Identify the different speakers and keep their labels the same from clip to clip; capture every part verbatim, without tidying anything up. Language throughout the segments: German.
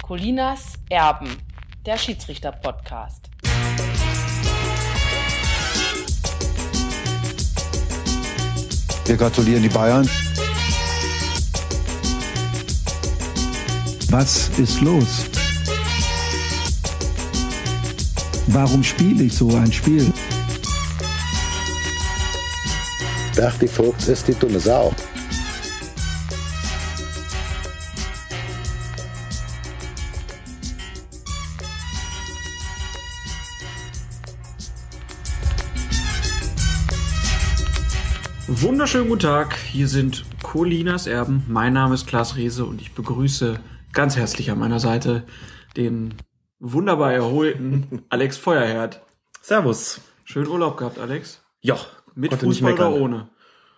Speaker 1: Colinas Erben, der Schiedsrichter-Podcast.
Speaker 2: Wir gratulieren die Bayern.
Speaker 3: Was ist los? Warum spiele ich so ein Spiel?
Speaker 4: Berti Vogt ist die dumme Sau.
Speaker 5: Wunderschönen guten Tag, hier sind Colinas Erben. Mein Name ist Klaas Reese und ich begrüße ganz herzlich an meiner Seite den wunderbar erholten Alex Feuerherd.
Speaker 6: Servus.
Speaker 5: Schönen Urlaub gehabt, Alex.
Speaker 6: Ja.
Speaker 5: Mit Fußball oder ohne?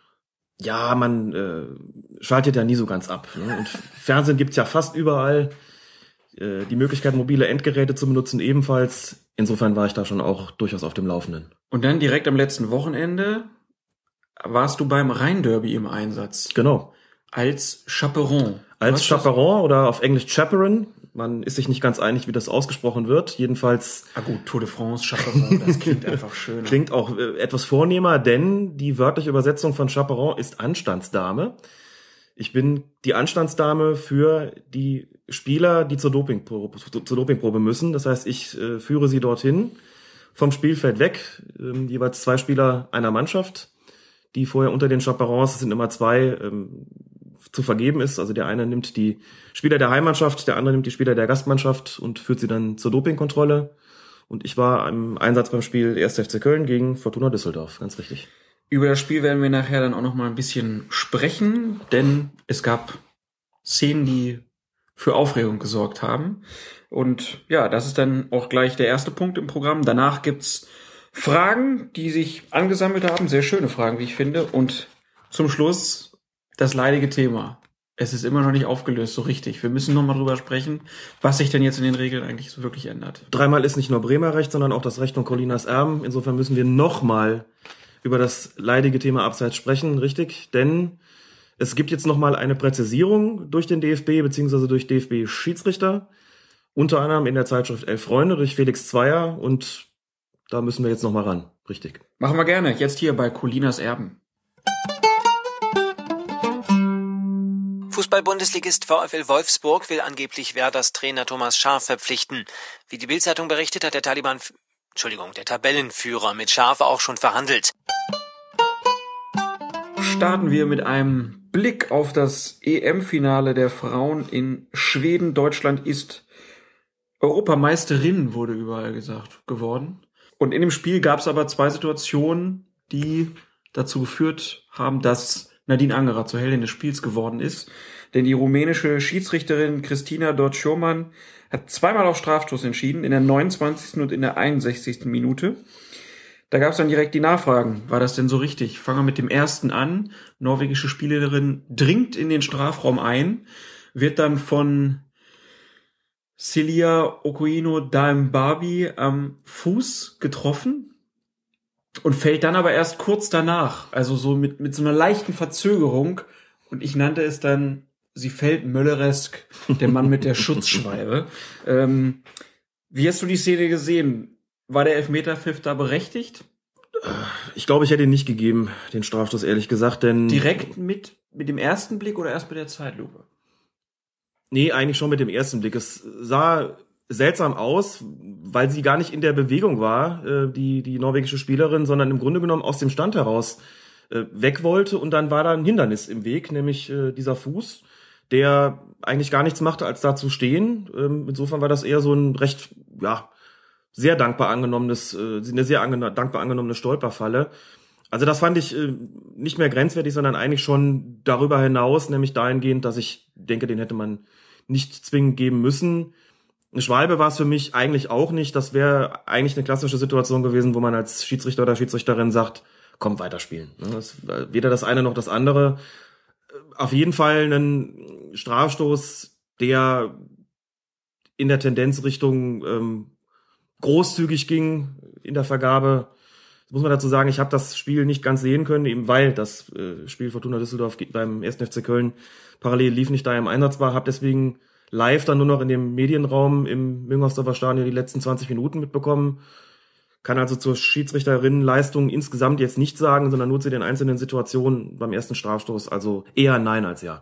Speaker 6: Ja, man äh, schaltet ja nie so ganz ab. Ne? Und Fernsehen gibt's ja fast überall. Äh, die Möglichkeit, mobile Endgeräte zu benutzen ebenfalls. Insofern war ich da schon auch durchaus auf dem Laufenden.
Speaker 5: Und dann direkt am letzten Wochenende warst du beim Rhein-Derby im Einsatz.
Speaker 6: Genau.
Speaker 5: Als Chaperon.
Speaker 6: Als Chaperon oder auf Englisch Chaperon. Man ist sich nicht ganz einig, wie das ausgesprochen wird. Jedenfalls.
Speaker 5: Ah gut, Tour de France, Chaperon, das klingt einfach schöner.
Speaker 6: Klingt auch äh, etwas vornehmer, denn die wörtliche Übersetzung von Chaperon ist Anstandsdame. Ich bin die Anstandsdame für die Spieler, die zur Dopingprobe, zur Dopingprobe müssen. Das heißt, ich äh, führe sie dorthin, vom Spielfeld weg, äh, jeweils zwei Spieler einer Mannschaft, die vorher unter den Chaperons, es sind immer zwei, ähm, zu vergeben ist. Also der eine nimmt die Spieler der Heimmannschaft, der andere nimmt die Spieler der Gastmannschaft und führt sie dann zur Dopingkontrolle. Und ich war im Einsatz beim Spiel erster F C Köln gegen Fortuna Düsseldorf, ganz richtig.
Speaker 5: Über das Spiel werden wir nachher dann auch noch mal ein bisschen sprechen, denn es gab Szenen, die für Aufregung gesorgt haben. Und ja, das ist dann auch gleich der erste Punkt im Programm. Danach gibt's Fragen, die sich angesammelt haben, sehr schöne Fragen, wie ich finde. Und zum Schluss das leidige Thema. Es ist immer noch nicht aufgelöst, so richtig. Wir müssen noch mal drüber sprechen, was sich denn jetzt in den Regeln eigentlich so wirklich ändert.
Speaker 6: Dreimal ist nicht nur Bremer Recht, sondern auch das Recht von Colinas Erben. Insofern müssen wir noch mal über das leidige Thema Abseits sprechen, richtig? Denn es gibt jetzt noch mal eine Präzisierung durch den D F B bzw. durch D F B-Schiedsrichter. Unter anderem in der Zeitschrift Elf Freunde durch Felix Zweier. Und da müssen wir jetzt noch mal ran, richtig?
Speaker 5: Machen wir gerne. Jetzt hier bei Colinas Erben.
Speaker 7: Fußball-Bundesligist VfL Wolfsburg will angeblich Werders Trainer Thomas Schaaf verpflichten. Wie die Bild-Zeitung berichtet, hat der Taliban, Entschuldigung, der Tabellenführer mit Schaaf auch schon verhandelt.
Speaker 5: Starten wir mit einem Blick auf das E M-Finale der Frauen in Schweden. Deutschland ist Europameisterin, wurde überall gesagt, geworden. Und in dem Spiel gab es aber zwei Situationen, die dazu geführt haben, dass Nadine Angerer zur Heldin des Spiels geworden ist. Denn die rumänische Schiedsrichterin Christina Dortschurman hat zweimal auf Strafstoß entschieden, in der neunundzwanzigsten und in der einundsechzigsten Minute. Da gab es dann direkt die Nachfragen. War das denn so richtig? Fangen wir mit dem ersten an. Norwegische Spielerin dringt in den Strafraum ein, wird dann von Celia Okoino Daembabi am Fuß getroffen und fällt dann aber erst kurz danach, also so mit mit so einer leichten Verzögerung. Und ich nannte es dann, sie fällt Mölleresk, der Mann mit der Schutzschwalbe. Ähm, wie hast du die Szene gesehen? War der Elfmeterpfiff da berechtigt?
Speaker 6: Ich glaube, ich hätte ihn nicht gegeben, den Strafstoß, ehrlich gesagt, denn...
Speaker 5: Direkt mit mit dem ersten Blick oder erst mit der Zeitlupe?
Speaker 6: Nee, eigentlich schon mit dem ersten Blick. Es sah seltsam aus, weil sie gar nicht in der Bewegung war, äh, die die norwegische Spielerin, sondern im Grunde genommen aus dem Stand heraus äh, weg wollte. Und dann war da ein Hindernis im Weg, nämlich äh, dieser Fuß, der eigentlich gar nichts machte, als da zu stehen. Ähm, insofern war das eher so ein recht, ja, sehr dankbar angenommenes, äh, eine sehr ange- dankbar angenommene Stolperfalle. Also das fand ich äh, nicht mehr grenzwertig, sondern eigentlich schon darüber hinaus, nämlich dahingehend, dass ich denke, den hätte man nicht zwingend geben müssen. Eine Schwalbe war es für mich eigentlich auch nicht. Das wäre eigentlich eine klassische Situation gewesen, wo man als Schiedsrichter oder Schiedsrichterin sagt, komm, weiterspielen. Das, weder das eine noch das andere. Auf jeden Fall ein Strafstoß, der in der Tendenz Richtung ähm, großzügig ging in der Vergabe. Das muss man dazu sagen, ich habe das Spiel nicht ganz sehen können, eben weil das äh, Spiel Fortuna Düsseldorf beim ersten F C Köln parallel lief, nicht da im Einsatz war, habe deswegen live dann nur noch in dem Medienraum im Müngersdorfer Stadion die letzten zwanzig Minuten mitbekommen. Kann also zur Schiedsrichterinnenleistung insgesamt jetzt nicht sagen, sondern nur zu den einzelnen Situationen beim ersten Strafstoß. Also eher nein als ja.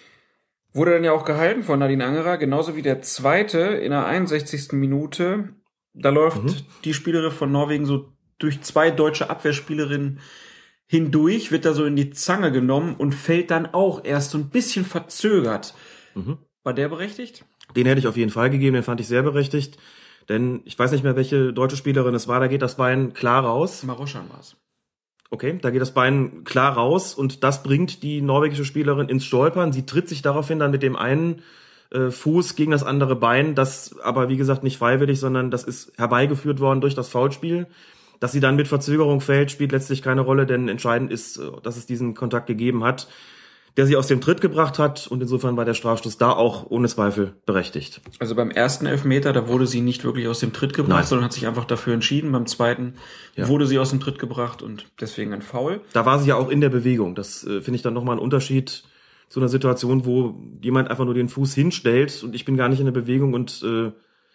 Speaker 5: Wurde dann ja auch gehalten von Nadine Angerer, genauso wie der zweite in der einundsechzigsten Minute. Da läuft mhm. die Spielerin von Norwegen so durch zwei deutsche Abwehrspielerinnen hindurch, wird da so in die Zange genommen und fällt dann auch erst so ein bisschen verzögert. Mhm. War der berechtigt?
Speaker 6: Den hätte ich auf jeden Fall gegeben, den fand ich sehr berechtigt. Denn ich weiß nicht mehr, welche deutsche Spielerin es war, da geht das Bein klar raus.
Speaker 5: Maroschan war es.
Speaker 6: Okay, da geht das Bein klar raus und das bringt die norwegische Spielerin ins Stolpern. Sie tritt sich daraufhin dann mit dem einen äh, Fuß gegen das andere Bein, das aber wie gesagt nicht freiwillig, sondern das ist herbeigeführt worden durch das Foulspiel. Dass sie dann mit Verzögerung fällt, spielt letztlich keine Rolle, denn entscheidend ist, dass es diesen Kontakt gegeben hat, der sie aus dem Tritt gebracht hat und insofern war der Strafstoß da auch ohne Zweifel berechtigt.
Speaker 5: Also beim ersten Elfmeter, da wurde sie nicht wirklich aus dem Tritt gebracht,
Speaker 6: Nein.
Speaker 5: sondern hat sich einfach dafür entschieden. Beim zweiten ja. wurde sie aus dem Tritt gebracht und deswegen ein Foul.
Speaker 6: Da war sie ja auch in der Bewegung. Das äh, finde ich dann nochmal ein Unterschied zu einer Situation, wo jemand einfach nur den Fuß hinstellt und ich bin gar nicht in der Bewegung und äh,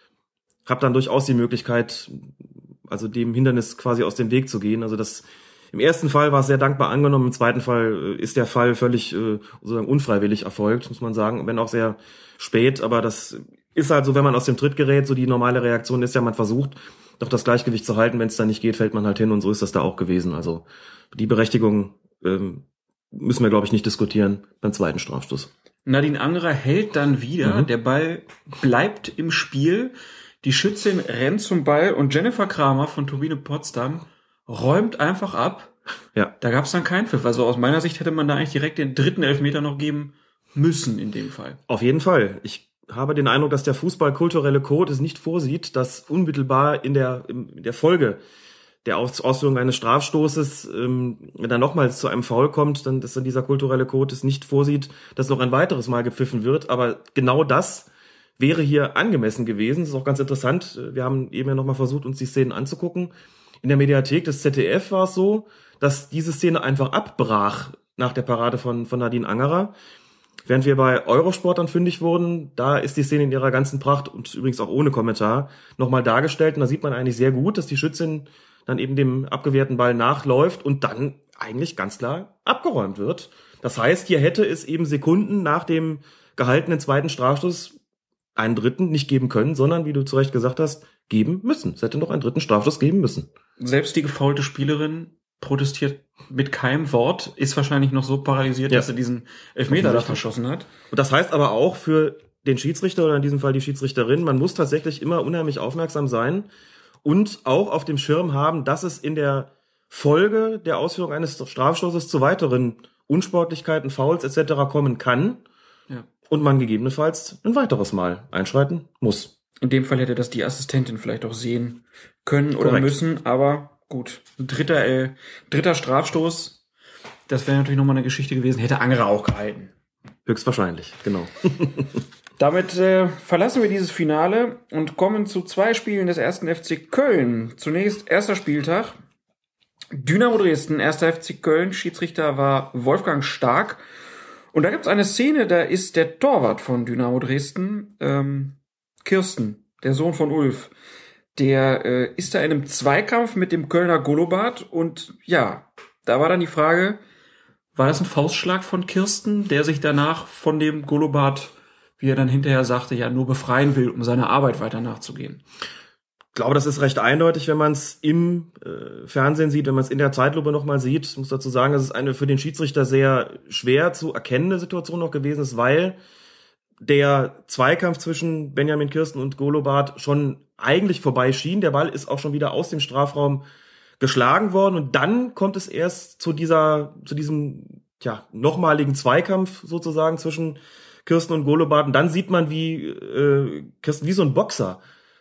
Speaker 6: habe dann durchaus die Möglichkeit, also dem Hindernis quasi aus dem Weg zu gehen. Also das im ersten Fall war es sehr dankbar angenommen, im zweiten Fall ist der Fall völlig äh, sozusagen unfreiwillig erfolgt, muss man sagen, wenn auch sehr spät, aber das ist halt so, wenn man aus dem Tritt gerät, so die normale Reaktion ist ja, man versucht doch das Gleichgewicht zu halten, wenn es dann nicht geht, fällt man halt hin und so ist das da auch gewesen. Also die Berechtigung ähm, müssen wir, glaube ich, nicht diskutieren beim zweiten Strafstoß.
Speaker 5: Nadine Angerer hält dann wieder,
Speaker 6: Mhm.
Speaker 5: der Ball bleibt im Spiel, die Schützin rennt zum Ball und Jennifer Kramer von Turbine Potsdam räumt einfach ab.
Speaker 6: Ja.
Speaker 5: Da gab es dann keinen Pfiff. Also aus meiner Sicht hätte man da eigentlich direkt den dritten Elfmeter noch geben müssen in dem Fall.
Speaker 6: Auf jeden Fall. Ich habe den Eindruck, dass der Fußball-kulturelle Code es nicht vorsieht, dass unmittelbar in der, in der Folge der Aus- Ausführung eines Strafstoßes ähm, dann nochmals zu einem Foul kommt, dann dass dann dieser kulturelle Code es nicht vorsieht, dass noch ein weiteres Mal gepfiffen wird. Aber genau das wäre hier angemessen gewesen. Das ist auch ganz interessant. Wir haben eben ja nochmal versucht, uns die Szenen anzugucken. In der Mediathek des Z D F war es so, dass diese Szene einfach abbrach nach der Parade von, von Nadine Angerer. Während wir bei Eurosport dann fündig wurden, da ist die Szene in ihrer ganzen Pracht und übrigens auch ohne Kommentar nochmal dargestellt. Und da sieht man eigentlich sehr gut, dass die Schützin dann eben dem abgewehrten Ball nachläuft und dann eigentlich ganz klar abgeräumt wird. Das heißt, hier hätte es eben Sekunden nach dem gehaltenen zweiten Strafstoß einen dritten nicht geben können, sondern, wie du zu Recht gesagt hast, geben müssen. Es hätte noch einen dritten Strafstoß geben müssen.
Speaker 5: Selbst die gefaulte Spielerin protestiert mit keinem Wort, ist wahrscheinlich noch so paralysiert,
Speaker 6: ja.
Speaker 5: dass er diesen Elfmeter da verschossen hat.
Speaker 6: Und das heißt aber auch für den Schiedsrichter oder in diesem Fall die Schiedsrichterin, man muss tatsächlich immer unheimlich aufmerksam sein und auch auf dem Schirm haben, dass es in der Folge der Ausführung eines Strafstoßes zu weiteren Unsportlichkeiten, Fouls et cetera kommen kann.
Speaker 5: Ja.
Speaker 6: Und man gegebenenfalls ein weiteres Mal einschreiten muss.
Speaker 5: In dem Fall hätte das die Assistentin vielleicht auch sehen können oder
Speaker 6: Korrekt.
Speaker 5: müssen, aber gut. Dritter, äh, dritter Strafstoß, das wäre natürlich nochmal eine Geschichte gewesen, hätte Angerer auch gehalten.
Speaker 6: Höchstwahrscheinlich, genau.
Speaker 5: Damit äh, verlassen wir dieses Finale und kommen zu zwei Spielen des ersten F C Köln. Zunächst erster Spieltag. Dynamo Dresden, erster F C Köln, Schiedsrichter war Wolfgang Stark. Und da gibt's eine Szene, da ist der Torwart von Dynamo Dresden, ähm, Kirsten, der Sohn von Ulf, der äh, ist da in einem Zweikampf mit dem Kölner Golobat und ja, da war dann die Frage, war das ein Faustschlag von Kirsten, der sich danach von dem Golobat, wie er dann hinterher sagte, ja nur befreien will, um seiner Arbeit weiter nachzugehen?
Speaker 6: Ich glaube, das ist recht eindeutig, wenn man es im äh, Fernsehen sieht, wenn man es in der Zeitlupe nochmal sieht. Ich muss dazu sagen, dass es eine für den Schiedsrichter sehr schwer zu erkennende Situation noch gewesen ist, weil der Zweikampf zwischen Benjamin Kirsten und Golobat schon eigentlich vorbei schien. Der Ball ist auch schon wieder aus dem Strafraum geschlagen worden und dann kommt es erst zu dieser, zu diesem, ja, nochmaligen Zweikampf sozusagen zwischen Kirsten und Golobat und dann sieht man, wie äh, Kirsten, wie so ein Boxer,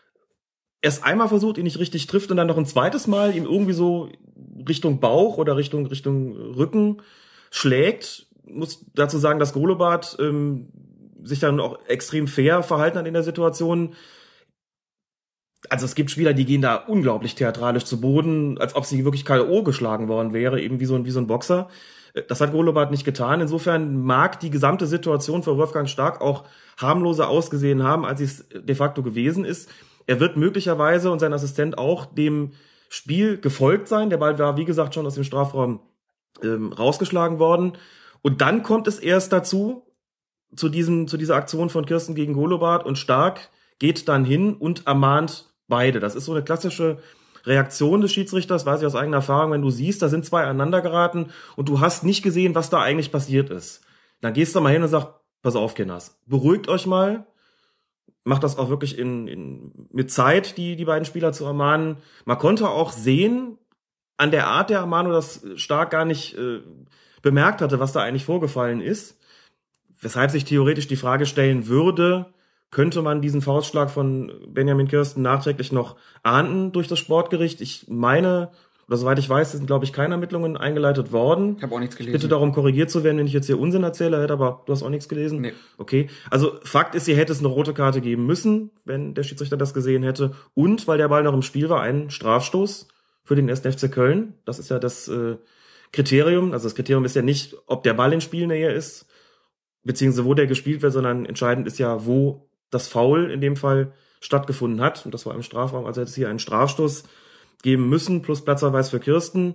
Speaker 6: erst einmal versucht, ihn nicht richtig trifft und dann noch ein zweites Mal ihm irgendwie so Richtung Bauch oder Richtung Richtung Rücken schlägt. Muss dazu sagen, dass Golobat ähm, sich dann auch extrem fair verhalten hat in der Situation. also es gibt Spieler, die gehen da unglaublich theatralisch zu Boden, als ob sie wirklich K O geschlagen worden wäre, eben wie so ein, wie so ein Boxer. Das hat Golobart nicht getan. Insofern mag die gesamte Situation für Wolfgang Stark auch harmloser ausgesehen haben, als es de facto gewesen ist. Er wird möglicherweise und sein Assistent auch dem Spiel gefolgt sein. Der Ball war, wie gesagt, schon aus dem Strafraum ähm, rausgeschlagen worden. Und dann kommt es erst dazu, zu diesem, zu dieser Aktion von Kirsten gegen Golobart, und Stark geht dann hin und ermahnt beide. Das ist so eine klassische Reaktion des Schiedsrichters, weiß ich aus eigener Erfahrung, wenn du siehst, da sind zwei aneinander geraten und du hast nicht gesehen, was da eigentlich passiert ist. Dann gehst du mal hin und sagst, pass auf, Kinders, beruhigt euch mal, macht das auch wirklich in, in, mit Zeit, die, die beiden Spieler zu ermahnen. Man konnte auch sehen, an der Art der Ermahnung, dass Stark gar nicht äh, bemerkt hatte, was da eigentlich vorgefallen ist. Weshalb sich theoretisch die Frage stellen würde, könnte man diesen Faustschlag von Benjamin Kirsten nachträglich noch ahnden durch das Sportgericht? Ich meine, oder soweit ich weiß, sind, glaube ich, keine Ermittlungen eingeleitet worden.
Speaker 5: Ich habe auch nichts gelesen.
Speaker 6: Bitte darum, korrigiert zu werden, wenn ich jetzt hier Unsinn erzähle, hätte, aber du hast auch nichts gelesen?
Speaker 5: Nee.
Speaker 6: Okay. Also Fakt ist, hier hätte es eine rote Karte geben müssen, wenn der Schiedsrichter das gesehen hätte. Und, weil der Ball noch im Spiel war, ein Strafstoß für den ersten F C Köln. Das ist ja das äh, Kriterium. Also das Kriterium ist ja nicht, ob der Ball in Spielnähe ist, beziehungsweise wo der gespielt wird, sondern entscheidend ist ja, wo das Foul in dem Fall stattgefunden hat. Und das war im Strafraum, also hätte es hier einen Strafstoß geben müssen, plus Platzverweis für Kirsten.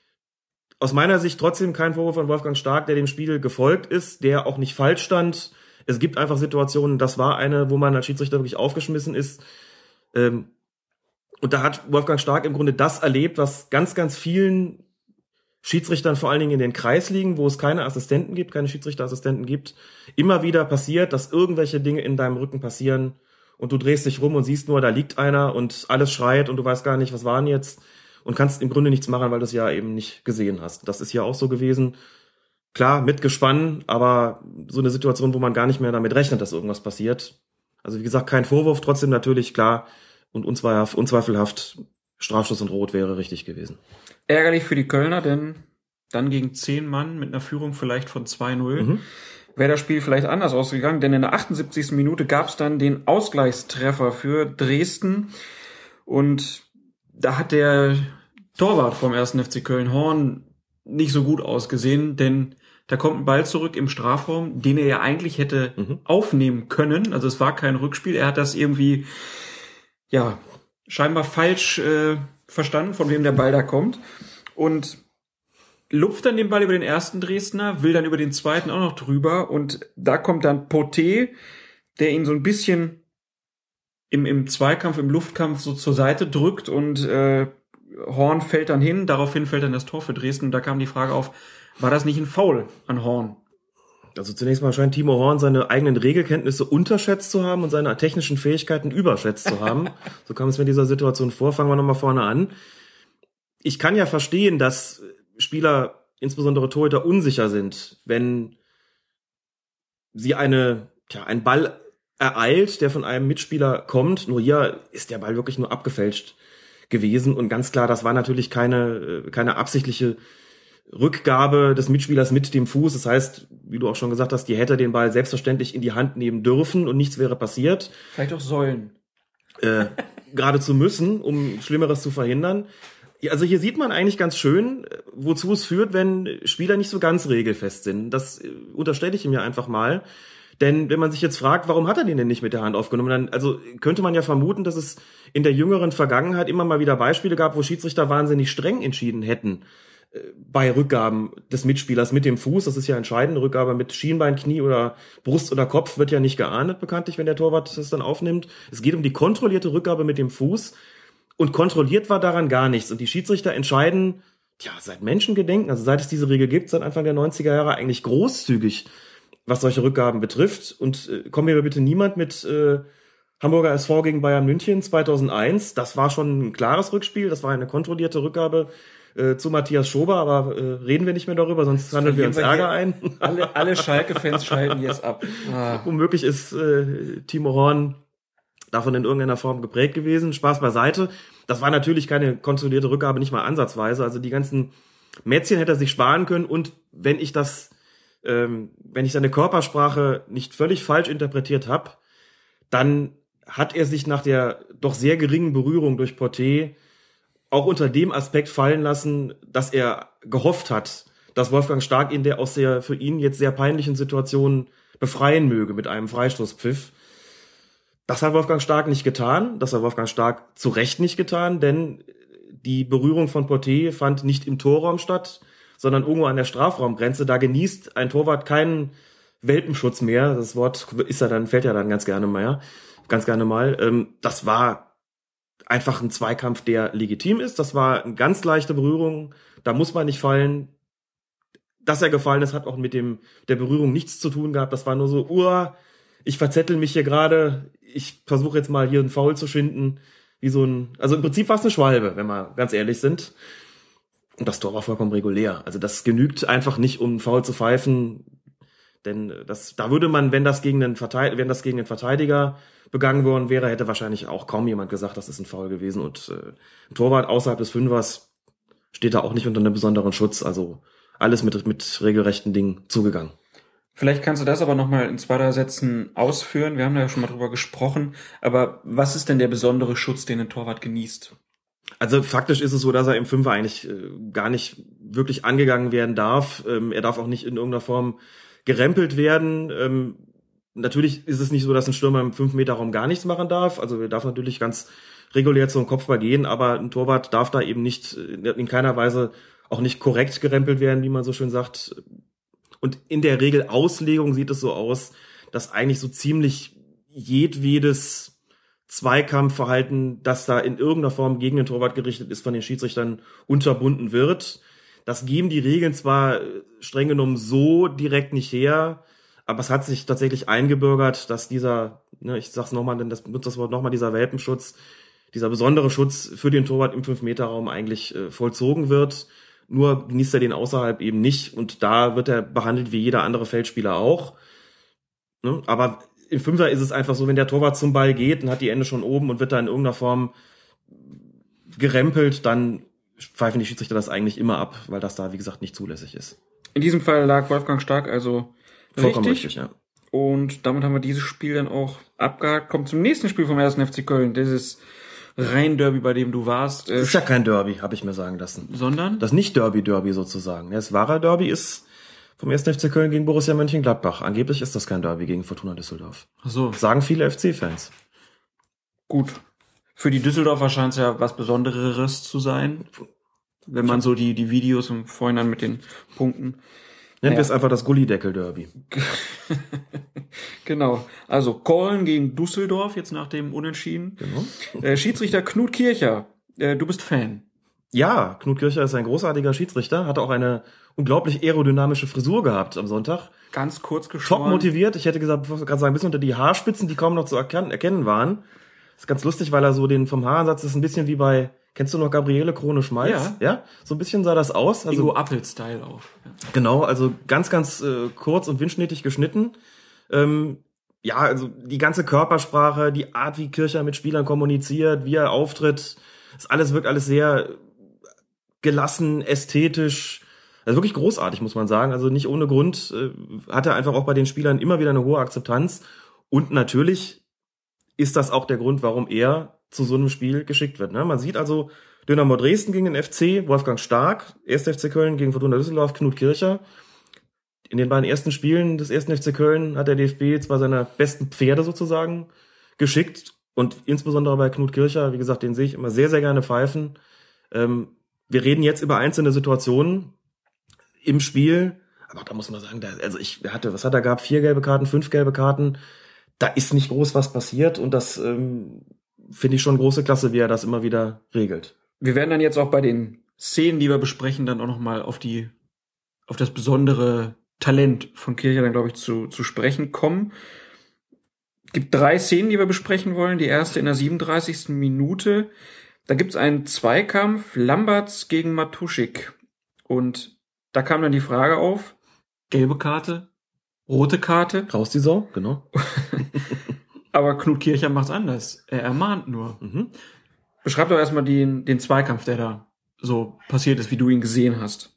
Speaker 6: Aus meiner Sicht trotzdem kein Vorwurf von Wolfgang Stark, der dem Spiel gefolgt ist, der auch nicht falsch stand. Es gibt einfach Situationen, das war eine, wo man als Schiedsrichter wirklich aufgeschmissen ist. Und da hat Wolfgang Stark im Grunde das erlebt, was ganz, ganz vielen Schiedsrichtern, vor allen Dingen in den Kreisligen, wo es keine Assistenten gibt, keine Schiedsrichterassistenten gibt, immer wieder passiert, dass irgendwelche Dinge in deinem Rücken passieren und du drehst dich rum und siehst nur, da liegt einer und alles schreit und du weißt gar nicht, was war denn jetzt, und kannst im Grunde nichts machen, weil du es ja eben nicht gesehen hast. Das ist hier auch so gewesen. Klar, mit Gespann, aber so eine Situation, wo man gar nicht mehr damit rechnet, dass irgendwas passiert. Also wie gesagt, kein Vorwurf, trotzdem natürlich klar und unzweifelhaft, unzweifelhaft Strafstoß und Rot wäre richtig gewesen.
Speaker 5: Ärgerlich für die Kölner, denn dann gegen zehn Mann mit einer Führung vielleicht von zwei null
Speaker 6: Mhm.
Speaker 5: wäre das Spiel vielleicht anders ausgegangen, denn in der achtundsiebzigsten Minute gab es dann den Ausgleichstreffer für Dresden und da hat der Torwart vom ersten F C Köln, Horn, nicht so gut ausgesehen, denn da kommt ein Ball zurück im Strafraum, den er ja eigentlich hätte mhm. aufnehmen können, also es war kein Rückspiel, er hat das irgendwie, ja, scheinbar falsch äh, verstanden, von wem der Ball da kommt, und lupft dann den Ball über den ersten Dresdner, will dann über den zweiten auch noch drüber, und da kommt dann Poté, der ihn so ein bisschen im, im Zweikampf, im Luftkampf so zur Seite drückt, und äh, Horn fällt dann hin, daraufhin fällt dann das Tor für Dresden, und da kam die Frage auf, war das nicht ein Foul an Horn?
Speaker 6: Also zunächst mal scheint Timo Horn seine eigenen Regelkenntnisse unterschätzt zu haben und seine technischen Fähigkeiten überschätzt zu haben. So kam es mir in dieser Situation vor. Fangen wir nochmal vorne an. Ich kann ja verstehen, dass Spieler, insbesondere Torhüter, unsicher sind, wenn sie eine, tja, einen Ball ereilt, der von einem Mitspieler kommt. Nur hier ist der Ball wirklich nur abgefälscht gewesen. Und ganz klar, das war natürlich keine, keine absichtliche Rückgabe des Mitspielers mit dem Fuß. Das heißt, wie du auch schon gesagt hast, die hätte den Ball selbstverständlich in die Hand nehmen dürfen und nichts wäre passiert.
Speaker 5: Vielleicht auch sollen.
Speaker 6: Äh, geradezu müssen, um Schlimmeres zu verhindern. Also hier sieht man eigentlich ganz schön, wozu es führt, wenn Spieler nicht so ganz regelfest sind. Das unterstelle ich ihm ja einfach mal. Denn wenn man sich jetzt fragt, warum hat er den denn nicht mit der Hand aufgenommen, dann also könnte man ja vermuten, dass es in der jüngeren Vergangenheit immer mal wieder Beispiele gab, wo Schiedsrichter wahnsinnig streng entschieden hätten bei Rückgaben des Mitspielers mit dem Fuß. Das ist ja entscheidend. Rückgabe mit Schienbein, Knie oder Brust oder Kopf wird ja nicht geahndet, bekanntlich, wenn der Torwart das dann aufnimmt. Es geht um die kontrollierte Rückgabe mit dem Fuß. Und kontrolliert war daran gar nichts. Und die Schiedsrichter entscheiden, ja, seit Menschengedenken, also seit es diese Regel gibt, seit Anfang der neunziger Jahre eigentlich großzügig, was solche Rückgaben betrifft. Und äh, komm mir bitte niemand mit äh, Hamburger S V gegen Bayern München zweitausendeins. Das war schon ein klares Rückspiel. Das war eine kontrollierte Rückgabe äh, zu Matthias Schober. Aber äh, reden wir nicht mehr darüber, sonst handeln wir uns Ärger ein.
Speaker 5: Alle, alle Schalke-Fans schalten jetzt ab. Ah.
Speaker 6: Womöglich ist äh, Timo Horn davon in irgendeiner Form geprägt gewesen. Spaß beiseite. Das war natürlich keine kontrollierte Rückgabe, nicht mal ansatzweise. Also die ganzen Mätzchen hätte er sich sparen können. Und wenn ich das, ähm, wenn ich seine Körpersprache nicht völlig falsch interpretiert habe, dann hat er sich nach der doch sehr geringen Berührung durch Porté auch unter dem Aspekt fallen lassen, dass er gehofft hat, dass Wolfgang Stark ihn der aus der für ihn jetzt sehr peinlichen Situation befreien möge mit einem Freistoßpfiff. Das hat Wolfgang Stark nicht getan, das hat Wolfgang Stark zu Recht nicht getan, denn die Berührung von Porté fand nicht im Torraum statt, sondern irgendwo an der Strafraumgrenze. Da genießt ein Torwart keinen Welpenschutz mehr. Das Wort ist ja dann, fällt ja dann ganz gerne mal, ganz gerne mal. Das war einfach ein Zweikampf, der legitim ist. Das war eine ganz leichte Berührung. Da muss man nicht fallen. Dass er gefallen ist, hat auch mit dem der Berührung nichts zu tun gehabt. Das war nur so, uah, ich verzettel mich hier gerade. Ich versuche jetzt mal hier einen Foul zu schinden. Wie so ein, also im Prinzip war es eine Schwalbe, wenn wir ganz ehrlich sind. Und das Tor war vollkommen regulär. Also das genügt einfach nicht, um einen Foul zu pfeifen. Denn das, da würde man, wenn das gegen den Verteidiger, wenn das gegen den Verteidiger begangen worden wäre, hätte wahrscheinlich auch kaum jemand gesagt, das ist ein Foul gewesen. Und äh, ein Torwart außerhalb des Fünfers steht da auch nicht unter einem besonderen Schutz. Also alles mit, mit regelrechten Dingen zugegangen.
Speaker 5: Vielleicht kannst du das aber nochmal in zwei, drei Sätzen ausführen. Wir haben da ja schon mal drüber gesprochen. Aber was ist denn der besondere Schutz, den ein Torwart genießt?
Speaker 6: Also faktisch ist es so, dass er im Fünfer eigentlich äh, gar nicht wirklich angegangen werden darf. Ähm, er darf auch nicht in irgendeiner Form gerempelt werden. Ähm, natürlich ist es nicht so, dass ein Stürmer im fünf-Meter-Raum gar nichts machen darf. Also er darf natürlich ganz regulär zum Kopfball gehen, aber ein Torwart darf da eben nicht, in keiner Weise auch nicht korrekt gerempelt werden, wie man so schön sagt. Und in der Regel Auslegung sieht es so aus, dass eigentlich so ziemlich jedwedes Zweikampfverhalten, das da in irgendeiner Form gegen den Torwart gerichtet ist, von den Schiedsrichtern unterbunden wird. Das geben die Regeln zwar streng genommen so direkt nicht her, aber es hat sich tatsächlich eingebürgert, dass dieser, ne, ich sag's nochmal, denn das benutzt das Wort nochmal, dieser Welpenschutz, dieser besondere Schutz für den Torwart im fünf-Meter-Raum eigentlich äh, vollzogen wird. Nur genießt er den außerhalb eben nicht und da wird er behandelt wie jeder andere Feldspieler auch. Ne? Aber im Fünfer ist es einfach so, wenn der Torwart zum Ball geht und hat die Hände schon oben und wird da in irgendeiner Form gerempelt, dann pfeifen die Schiedsrichter das eigentlich immer ab, weil das da, wie gesagt, nicht zulässig ist.
Speaker 5: In diesem Fall lag Wolfgang Stark also
Speaker 6: Vollkommen
Speaker 5: richtig.
Speaker 6: richtig, ja.
Speaker 5: Und damit haben wir dieses Spiel dann auch abgehakt. Kommt zum nächsten Spiel vom ersten F C Köln. Das ist Rhein-Derby, bei dem du warst.
Speaker 6: Das ist ja kein Derby, habe ich mir sagen lassen.
Speaker 5: Sondern?
Speaker 6: Das Nicht-Derby-Derby sozusagen. Das wahre Derby ist vom ersten F C Köln gegen Borussia Mönchengladbach. Angeblich ist das kein Derby gegen Fortuna Düsseldorf.
Speaker 5: Ach so.
Speaker 6: Sagen viele F C-Fans.
Speaker 5: Gut. Für die Düsseldorfer scheint es ja was Besonderes zu sein. Wenn man so die, die Videos im Vorhinein mit den Punkten.
Speaker 6: Nennen
Speaker 5: ja.
Speaker 6: wir es einfach das Gullideckel-Derby.
Speaker 5: Genau. Also Köln gegen Düsseldorf, jetzt nach dem Unentschieden.
Speaker 6: Genau.
Speaker 5: Äh, Schiedsrichter Knut Kircher, äh, du bist Fan.
Speaker 6: Ja, Knut Kircher ist ein großartiger Schiedsrichter, hat auch eine unglaublich aerodynamische Frisur gehabt am Sonntag.
Speaker 5: Ganz kurz geschoren.
Speaker 6: Top motiviert. Ich hätte gesagt, gerade sagen, bis unter die Haarspitzen, die kaum noch zu erkennen, erkennen waren. Das ist ganz lustig, weil er so den vom Haaransatz ist ein bisschen wie bei, kennst du noch Gabriele Krone-Schmalz?
Speaker 5: Ja.
Speaker 6: Ja, so ein bisschen sah das aus. Also,
Speaker 5: Ingo Appel-Style auch. Ja.
Speaker 6: Genau, also ganz, ganz äh, kurz und windschnittig geschnitten. Ähm, ja, also die ganze Körpersprache, die Art, wie Kircher mit Spielern kommuniziert, wie er auftritt, das alles wirkt alles sehr gelassen, ästhetisch. Also wirklich großartig, muss man sagen. Also nicht ohne Grund äh, hat er einfach auch bei den Spielern immer wieder eine hohe Akzeptanz. Und natürlich ist das auch der Grund, warum er zu so einem Spiel geschickt wird. Ne? Man sieht also Dynamo Dresden gegen den F C, Wolfgang Stark, erster F C Köln gegen Fortuna Düsseldorf, Knut Kircher. In den beiden ersten Spielen des ersten F C Köln hat der D F B zwar seine besten Pferde sozusagen geschickt und insbesondere bei Knut Kircher, wie gesagt, den sehe ich immer sehr, sehr gerne pfeifen. Ähm, wir reden jetzt über einzelne Situationen im Spiel, aber da muss man sagen, da, also ich hatte, was hat er gehabt? Vier gelbe Karten, fünf gelbe Karten. Da ist nicht groß was passiert und das ähm, finde ich schon große Klasse, wie er das immer wieder regelt.
Speaker 5: Wir werden dann jetzt auch bei den Szenen, die wir besprechen, dann auch nochmal auf die, auf das besondere Talent von Kircher dann, glaube ich, zu, zu sprechen kommen. Es gibt drei Szenen, die wir besprechen wollen. Die erste in der siebenunddreißigsten Minute. Da gibt es einen Zweikampf, Lamberts gegen Matuschik. Und da kam dann die Frage auf, gelbe Karte, rote Karte.
Speaker 6: Raus die Sau, genau.
Speaker 5: Aber Knut Kircher macht's anders. Er ermahnt nur.
Speaker 6: Mhm.
Speaker 5: Beschreib doch erstmal den, den Zweikampf, der da so passiert ist, wie du ihn gesehen hast.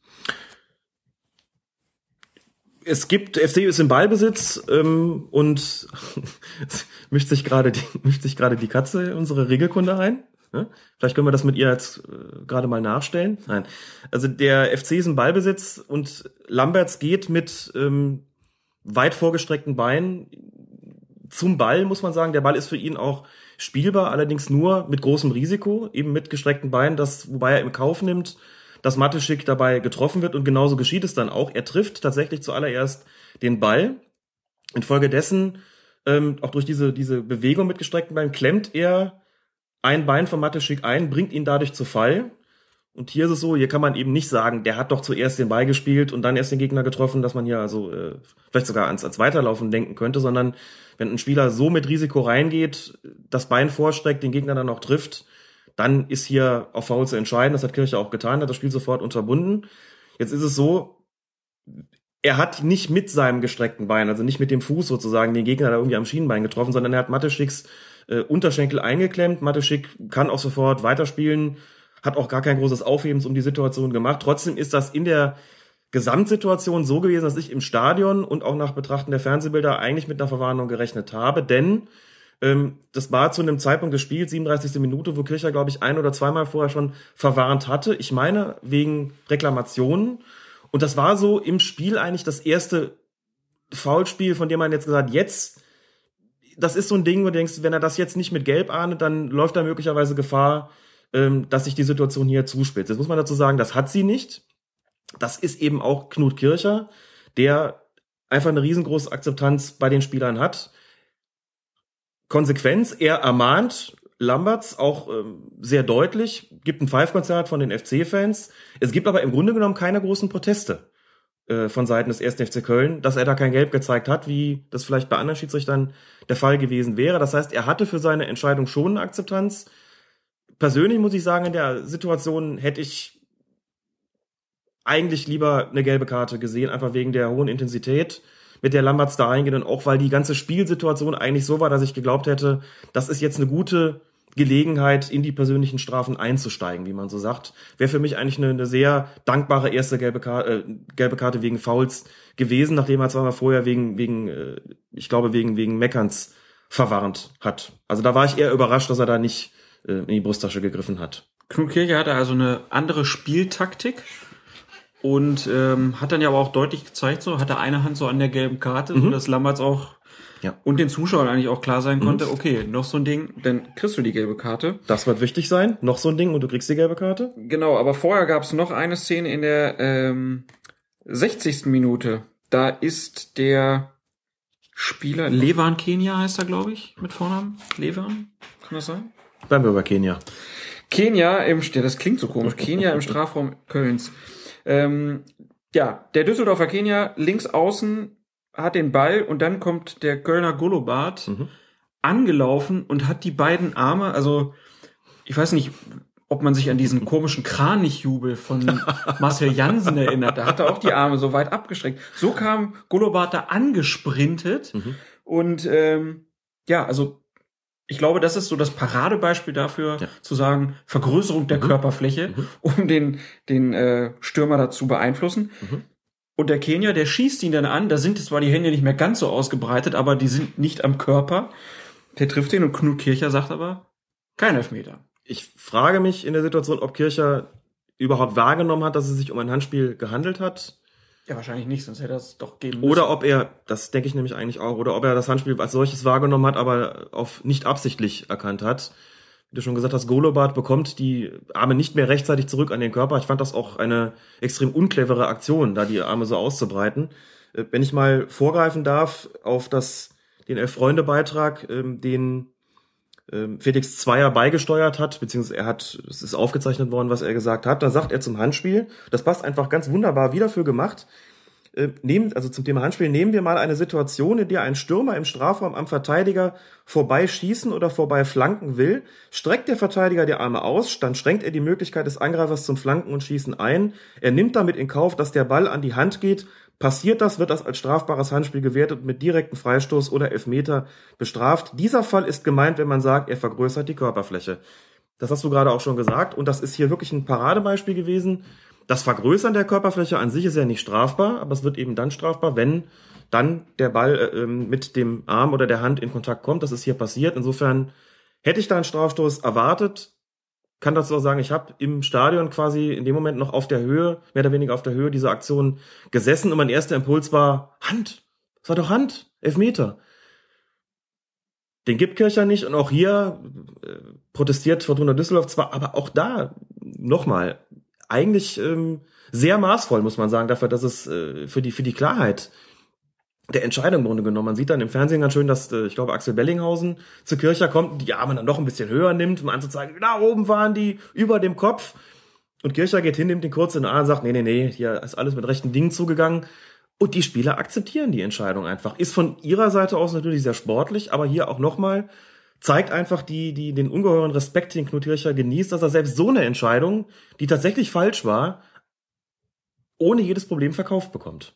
Speaker 6: Es gibt, F C ist im Ballbesitz ähm, und mischt sich gerade die, mischt sich gerade die Katze in unsere Regelkunde ein. Ja? Vielleicht können wir das mit ihr jetzt äh, gerade mal nachstellen. Nein. Also der F C ist im Ballbesitz und Lambertz geht mit ähm, weit vorgestreckten Beinen zum Ball, muss man sagen. Der Ball ist für ihn auch spielbar, allerdings nur mit großem Risiko, eben mit gestreckten Beinen, das, wobei er im Kauf nimmt, dass Mateschitz dabei getroffen wird, und genauso geschieht es dann auch. Er trifft tatsächlich zuallererst den Ball. Infolgedessen, ähm, auch durch diese, diese Bewegung mit gestreckten Beinen, klemmt er ein Bein von Mateschitz ein, bringt ihn dadurch zu Fall. Und hier ist es so, hier kann man eben nicht sagen, der hat doch zuerst den Ball gespielt und dann erst den Gegner getroffen, dass man hier also äh, vielleicht sogar ans, ans Weiterlaufen denken könnte, sondern wenn ein Spieler so mit Risiko reingeht, das Bein vorstreckt, den Gegner dann auch trifft, dann ist hier auf Foul zu entscheiden. Das hat Kircher auch getan, hat das Spiel sofort unterbunden. Jetzt ist es so, er hat nicht mit seinem gestreckten Bein, also nicht mit dem Fuß sozusagen, den Gegner da irgendwie am Schienenbein getroffen, sondern er hat Mateschitz äh, Unterschenkel eingeklemmt. Mateschitz kann auch sofort weiterspielen, hat auch gar kein großes Aufhebens um die Situation gemacht. Trotzdem ist das in der Gesamtsituation so gewesen, dass ich im Stadion und auch nach Betrachten der Fernsehbilder eigentlich mit einer Verwarnung gerechnet habe, denn ähm, das war zu einem Zeitpunkt des Spiels, siebenunddreißigste Minute, wo Kircher, glaube ich, ein- oder zweimal vorher schon verwarnt hatte. Ich meine, wegen Reklamationen. Und das war so im Spiel eigentlich das erste Foulspiel, von dem man jetzt gesagt, jetzt, das ist so ein Ding, wo du denkst, wenn er das jetzt nicht mit Gelb ahndet, dann läuft da möglicherweise Gefahr, ähm, dass sich die Situation hier zuspitzt. Jetzt muss man dazu sagen, das hat sie nicht. Das ist eben auch Knut Kircher, der einfach eine riesengroße Akzeptanz bei den Spielern hat. Konsequenz, er ermahnt Lambertz auch ähm, sehr deutlich, gibt ein Pfeifkonzert von den F C-Fans. Es gibt aber im Grunde genommen keine großen Proteste äh, von Seiten des ersten F C Köln, dass er da kein Gelb gezeigt hat, wie das vielleicht bei anderen Schiedsrichtern der Fall gewesen wäre. Das heißt, er hatte für seine Entscheidung schon eine Akzeptanz. Persönlich muss ich sagen, in der Situation hätte ich eigentlich lieber eine gelbe Karte gesehen, einfach wegen der hohen Intensität, mit der Lambertz da reingeht, und auch weil die ganze Spielsituation eigentlich so war, dass ich geglaubt hätte, das ist jetzt eine gute Gelegenheit, in die persönlichen Strafen einzusteigen, wie man so sagt. Wäre für mich eigentlich eine, eine sehr dankbare erste gelbe Karte, äh, gelbe Karte wegen Fouls gewesen, nachdem er zweimal vorher wegen, wegen, äh, ich glaube, wegen, wegen Meckerns verwarnt hat. Also da war ich eher überrascht, dass er da nicht äh, in die Brusttasche gegriffen hat.
Speaker 5: Knut Kircher hatte also eine andere Spieltaktik. Und ähm, hat dann ja aber auch deutlich gezeigt, so hatte eine Hand so an der gelben Karte, mhm. so dass Lambertz auch ja. und den Zuschauern eigentlich auch klar sein konnte, mhm. okay, noch so ein Ding, dann kriegst du die gelbe Karte.
Speaker 6: Das wird wichtig sein, noch so ein Ding und du kriegst die gelbe Karte.
Speaker 5: Genau, aber vorher gab es noch eine Szene in der ähm, sechzigsten Minute. Da ist der Spieler, Levan Kenia heißt er, glaube ich, mit Vornamen. Levan, kann das sein?
Speaker 6: Bleiben wir bei Kenia.
Speaker 5: Kenia im, ja, das klingt so komisch, Kenia im Strafraum Kölns. Ähm, ja, der Düsseldorfer Kenia links außen hat den Ball und dann kommt der Kölner Golobat mhm. angelaufen und hat die beiden Arme, also ich weiß nicht, ob man sich an diesen komischen Kranichjubel von Marcel Jansen erinnert, da hat er auch die Arme so weit abgestreckt. So kam Golobat da angesprintet mhm. und ähm, ja, also ich glaube, das ist so das Paradebeispiel dafür, ja. zu sagen, Vergrößerung der mhm. Körperfläche, mhm. um den den äh, Stürmer dazu beeinflussen. Mhm. Und der Kenia, der schießt ihn dann an, da sind zwar die Hände nicht mehr ganz so ausgebreitet, aber die sind nicht am Körper. Der trifft ihn und Knut Kircher sagt aber, kein Elfmeter.
Speaker 6: Ich frage mich in der Situation, ob Kircher überhaupt wahrgenommen hat, dass es sich um ein Handspiel gehandelt hat.
Speaker 5: Ja, wahrscheinlich nicht, sonst hätte er es doch geben müssen.
Speaker 6: Oder ob er, das denke ich nämlich eigentlich auch, oder ob er das Handspiel als solches wahrgenommen hat, aber auf nicht absichtlich erkannt hat. Wie du schon gesagt hast, Golobat bekommt die Arme nicht mehr rechtzeitig zurück an den Körper. Ich fand das auch eine extrem unclevere Aktion, da die Arme so auszubreiten. Wenn ich mal vorgreifen darf auf das, den Elf-Freunde-Beitrag, den Felix Zweier beigesteuert hat, beziehungsweise er hat, es ist aufgezeichnet worden, was er gesagt hat, da sagt er zum Handspiel, das passt einfach ganz wunderbar, wie dafür gemacht, äh, nehmen, also zum Thema Handspiel, nehmen wir mal eine Situation, in der ein Stürmer im Strafraum am Verteidiger vorbeischießen oder vorbei flanken will, streckt der Verteidiger die Arme aus, dann schränkt er die Möglichkeit des Angreifers zum Flanken und Schießen ein, er nimmt damit in Kauf, dass der Ball an die Hand geht. Passiert das, wird das als strafbares Handspiel gewertet und mit direktem Freistoß oder Elfmeter bestraft. Dieser Fall ist gemeint, wenn man sagt, er vergrößert die Körperfläche. Das hast du gerade auch schon gesagt und das ist hier wirklich ein Paradebeispiel gewesen. Das Vergrößern der Körperfläche an sich ist ja nicht strafbar, aber es wird eben dann strafbar, wenn dann der Ball äh, mit dem Arm oder der Hand in Kontakt kommt. Das ist hier passiert. Insofern hätte ich da einen Strafstoß erwartet, kann dazu auch sagen, ich habe im Stadion quasi in dem Moment noch auf der Höhe, mehr oder weniger auf der Höhe dieser Aktion gesessen und mein erster Impuls war, Hand, das war doch Hand, Elfmeter. Den gibt Kircher nicht und auch hier äh, protestiert Fortuna Düsseldorf zwar, aber auch da nochmal eigentlich ähm, sehr maßvoll, muss man sagen, dafür, dass es äh, für die für die Klarheit der Entscheidung im Grunde genommen. Man sieht dann im Fernsehen ganz schön, dass, äh, ich glaube, Axel Bellinghausen zu Kircher kommt, die Arme dann noch ein bisschen höher nimmt, um anzuzeigen, da oben waren die, über dem Kopf. Und Kircher geht hin, nimmt den kurz in den Arm und sagt, nee, nee, nee, hier ist alles mit rechten Dingen zugegangen. Und die Spieler akzeptieren die Entscheidung einfach. Ist von ihrer Seite aus natürlich sehr sportlich, aber hier auch nochmal zeigt einfach die, die, den ungeheuren Respekt, den Knut Kircher genießt, dass er selbst so eine Entscheidung, die tatsächlich falsch war, ohne jedes Problem verkauft bekommt.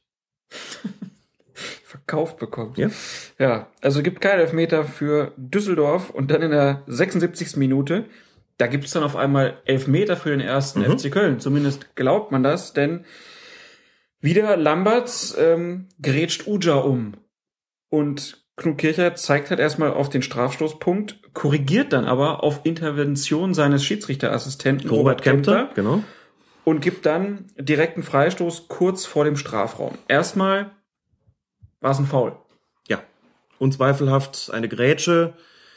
Speaker 5: Verkauft bekommt.
Speaker 6: Ja.
Speaker 5: Ja, also gibt keinen Elfmeter für Düsseldorf und dann in der sechsundsiebzigsten Minute, da gibt es dann auf einmal Elfmeter für den ersten
Speaker 6: Mhm.
Speaker 5: F C Köln. Zumindest glaubt man das, denn wieder Lamberts ähm, grätscht Uja um. Und Knut Kircher zeigt halt erstmal auf den Strafstoßpunkt, korrigiert dann aber auf Intervention seines Schiedsrichterassistenten
Speaker 6: Robert Kempter, genau.
Speaker 5: und gibt dann direkten Freistoß kurz vor dem Strafraum. Erstmal war es ein Foul.
Speaker 6: Ja, unzweifelhaft eine Grätsche,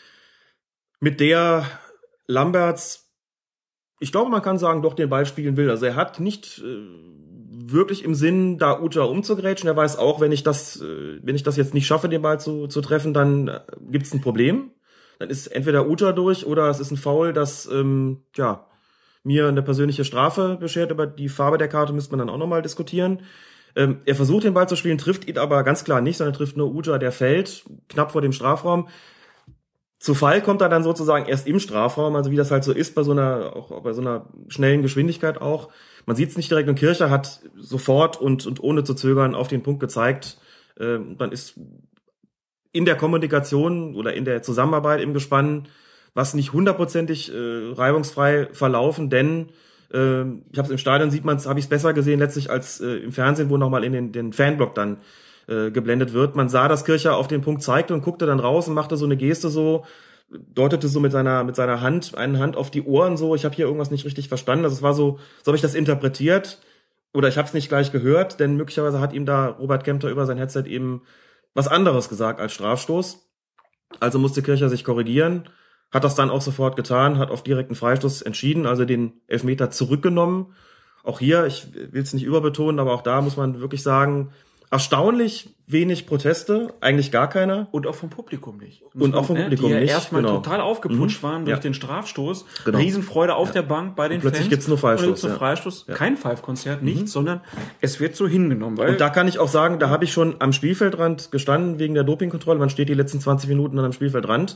Speaker 6: mit der Lamberts, ich glaube, man kann sagen, doch den Ball spielen will. Also er hat nicht äh, wirklich im Sinn, da Uja umzugrätschen. Er weiß auch, wenn ich das, äh, wenn ich das jetzt nicht schaffe, den Ball zu, zu treffen, dann äh, gibt es ein Problem. Dann ist entweder Uja durch oder es ist ein Foul, das ähm, ja mir eine persönliche Strafe beschert. Über die Farbe der Karte müsste man dann auch nochmal diskutieren. Ähm, er versucht, den Ball zu spielen, trifft ihn aber ganz klar nicht, sondern trifft nur Uja, der fällt, knapp vor dem Strafraum. Zu Fall kommt er dann sozusagen erst im Strafraum, also wie das halt so ist bei so einer, auch bei so einer schnellen Geschwindigkeit auch. Man sieht es nicht direkt und Kircher hat sofort und, und ohne zu zögern auf den Punkt gezeigt. Äh, dann ist in der Kommunikation oder in der Zusammenarbeit im Gespann was nicht hundertprozentig äh, reibungsfrei verlaufen, denn äh, ich habe es im Stadion, sieht man es, habe ich es besser gesehen letztlich als äh, im Fernsehen, wo nochmal in den, den Fanblock dann äh, geblendet wird. Man sah, dass Kircher auf den Punkt zeigte und guckte dann raus und machte so eine Geste so, deutete so mit seiner mit seiner Hand, eine Hand auf die Ohren so, ich habe hier irgendwas nicht richtig verstanden. Also es war so, so habe ich das interpretiert oder ich habe es nicht gleich gehört, denn möglicherweise hat ihm da Robert Kempter über sein Headset eben was anderes gesagt als Strafstoß. Also musste Kircher sich korrigieren, hat das dann auch sofort getan, hat auf direkten Freistoß entschieden, also den Elfmeter zurückgenommen. Auch hier, ich will es nicht überbetonen, aber auch da muss man wirklich sagen, erstaunlich wenig Proteste, eigentlich gar keiner.
Speaker 5: Und auch vom Publikum nicht.
Speaker 6: Und auch vom
Speaker 5: ne,
Speaker 6: Publikum
Speaker 5: die ja
Speaker 6: nicht,
Speaker 5: erstmal
Speaker 6: genau.
Speaker 5: total aufgeputscht
Speaker 6: Mhm.
Speaker 5: waren durch
Speaker 6: Ja.
Speaker 5: den Strafstoß.
Speaker 6: Genau.
Speaker 5: Riesenfreude auf
Speaker 6: Ja.
Speaker 5: der Bank bei den
Speaker 6: Und plötzlich
Speaker 5: Fans.
Speaker 6: gibt's nur Freistoß,
Speaker 5: Und gibt's nur
Speaker 6: ja.
Speaker 5: Freistoß.
Speaker 6: Ja.
Speaker 5: Kein Five-Konzert,
Speaker 6: Mhm.
Speaker 5: nichts, sondern es wird so hingenommen. Weil
Speaker 6: Und da kann ich auch sagen, da habe ich schon am Spielfeldrand gestanden wegen der Dopingkontrolle. Man steht die letzten zwanzig Minuten dann am Spielfeldrand.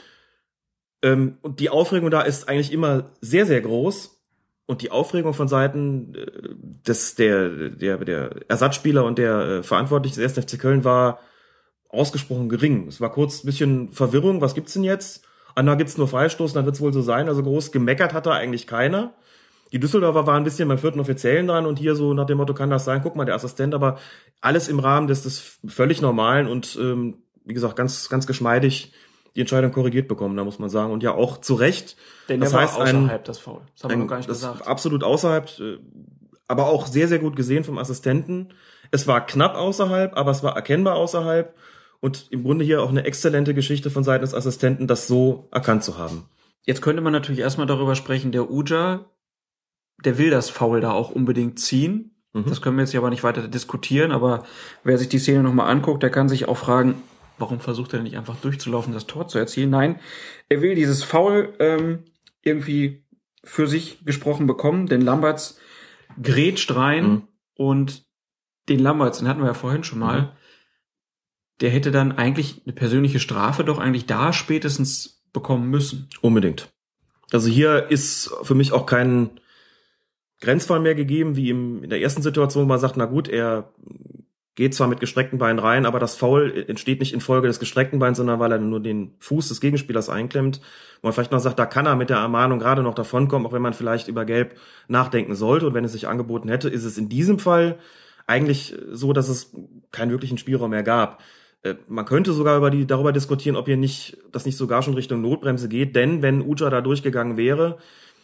Speaker 6: Ähm, und die Aufregung da ist eigentlich immer sehr, sehr groß. Und die Aufregung von Seiten äh, des der der der Ersatzspieler und der äh, Verantwortlichen des ersten F C Köln war ausgesprochen gering. Es war kurz ein bisschen Verwirrung. Was gibt's denn jetzt? Ah, da gibt's nur Freistoß, dann wird's wohl so sein. Also groß gemeckert hat da eigentlich keiner. Die Düsseldorfer waren ein bisschen beim vierten Offiziellen dran und hier so nach dem Motto, kann das sein? Guck mal, der Assistent, aber alles im Rahmen des, des völlig Normalen und ähm, wie gesagt, ganz ganz geschmeidig die Entscheidung korrigiert bekommen, da muss man sagen. Und ja auch zu Recht.
Speaker 5: Denn
Speaker 6: das
Speaker 5: der
Speaker 6: heißt,
Speaker 5: war
Speaker 6: ein,
Speaker 5: außerhalb das Foul. Das haben wir
Speaker 6: ein,
Speaker 5: noch gar nicht
Speaker 6: das
Speaker 5: gesagt.
Speaker 6: Absolut außerhalb, äh, aber auch sehr, sehr gut gesehen vom Assistenten. Es war knapp außerhalb, aber es war erkennbar außerhalb. Und im Grunde hier auch eine exzellente Geschichte von Seiten des Assistenten, das so erkannt zu haben.
Speaker 5: Jetzt könnte man natürlich erstmal darüber sprechen, der Uja, der will das Foul da auch unbedingt ziehen.
Speaker 6: Mhm.
Speaker 5: Das können wir jetzt ja aber nicht weiter diskutieren, aber wer sich die Szene nochmal anguckt, der kann sich auch fragen, warum versucht er denn nicht einfach durchzulaufen, das Tor zu erzielen? Nein, er will dieses Foul ähm, irgendwie für sich gesprochen bekommen, denn Lamberts grätscht rein
Speaker 6: Mhm.
Speaker 5: und den Lamberts, den hatten wir ja vorhin schon mal,
Speaker 6: Mhm.
Speaker 5: der hätte dann eigentlich eine persönliche Strafe doch eigentlich da spätestens bekommen müssen.
Speaker 6: Unbedingt. Also hier ist für mich auch kein Grenzfall mehr gegeben, wie im, in der ersten Situation, wo man sagt, na gut, er geht zwar mit gestreckten Beinen rein, aber das Foul entsteht nicht infolge des gestreckten Beins, sondern weil er nur den Fuß des Gegenspielers einklemmt. Wo man vielleicht noch sagt, da kann er mit der Ermahnung gerade noch davonkommen, auch wenn man vielleicht über Gelb nachdenken sollte. Und wenn es sich angeboten hätte, ist es in diesem Fall eigentlich so, dass es keinen wirklichen Spielraum mehr gab. Man könnte sogar über die, darüber diskutieren, ob hier nicht, das nicht sogar schon Richtung Notbremse geht, denn wenn Uja da durchgegangen wäre,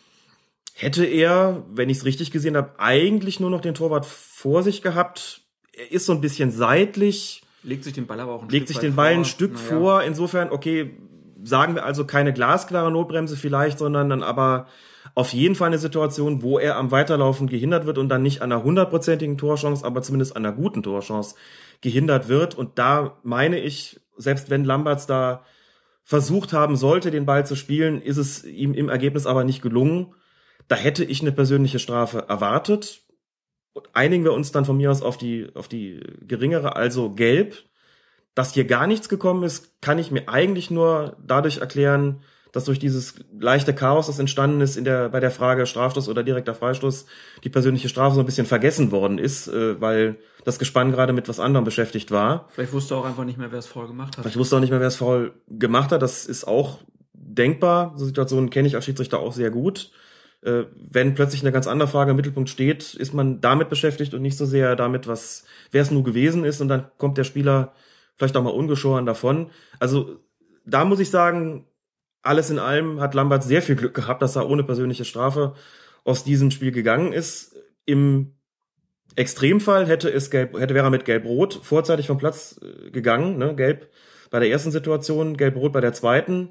Speaker 6: hätte er, wenn ich es richtig gesehen habe, eigentlich nur noch den Torwart vor sich gehabt. Er ist so ein bisschen seitlich.
Speaker 5: Legt sich den Ball aber auch ein
Speaker 6: legt
Speaker 5: Stück
Speaker 6: sich den
Speaker 5: vor.
Speaker 6: Ball ein Stück
Speaker 5: naja.
Speaker 6: vor. Insofern, okay, sagen wir also keine glasklare Notbremse vielleicht, sondern dann aber auf jeden Fall eine Situation, wo er am Weiterlaufen gehindert wird und dann nicht an einer hundertprozentigen Torchance, aber zumindest an einer guten Torchance gehindert wird. Und da meine ich, selbst wenn Lambertz da versucht haben sollte, den Ball zu spielen, ist es ihm im Ergebnis aber nicht gelungen. Da hätte ich eine persönliche Strafe erwartet. Und einigen wir uns dann von mir aus auf die, auf die geringere, also gelb. Dass hier gar nichts gekommen ist, kann ich mir eigentlich nur dadurch erklären, dass durch dieses leichte Chaos, das entstanden ist in der, bei der Frage Strafstoß oder direkter Freistoß, die persönliche Strafe so ein bisschen vergessen worden ist, äh, weil das Gespann gerade mit was anderem beschäftigt war.
Speaker 5: Vielleicht wusste er auch einfach nicht mehr, wer es faul gemacht hat.
Speaker 6: Vielleicht wusste er auch nicht mehr, wer es faul gemacht hat. Das ist auch denkbar. So Situationen kenne ich als Schiedsrichter auch sehr gut. Äh, wenn plötzlich eine ganz andere Frage im Mittelpunkt steht, ist man damit beschäftigt und nicht so sehr damit, was, wer es nur gewesen ist, und dann kommt der Spieler vielleicht auch mal ungeschoren davon. Also da muss ich sagen, alles in allem hat Lambertz sehr viel Glück gehabt, dass er ohne persönliche Strafe aus diesem Spiel gegangen ist. Im Extremfall hätte es gelb, hätte wäre er mit Gelb-Rot vorzeitig vom Platz gegangen, ne? Gelb bei der ersten Situation, Gelb-Rot bei der zweiten.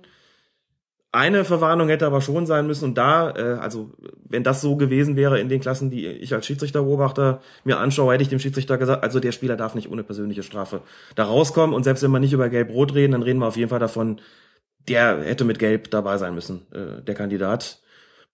Speaker 6: Eine Verwarnung hätte aber schon sein müssen, und da, äh, also wenn das so gewesen wäre in den Klassen, die ich als Schiedsrichterbeobachter mir anschaue, hätte ich dem Schiedsrichter gesagt, also der Spieler darf nicht ohne persönliche Strafe da rauskommen, und selbst wenn wir nicht über Gelb-Rot reden, dann reden wir auf jeden Fall davon, der hätte mit Gelb dabei sein müssen, äh, der Kandidat.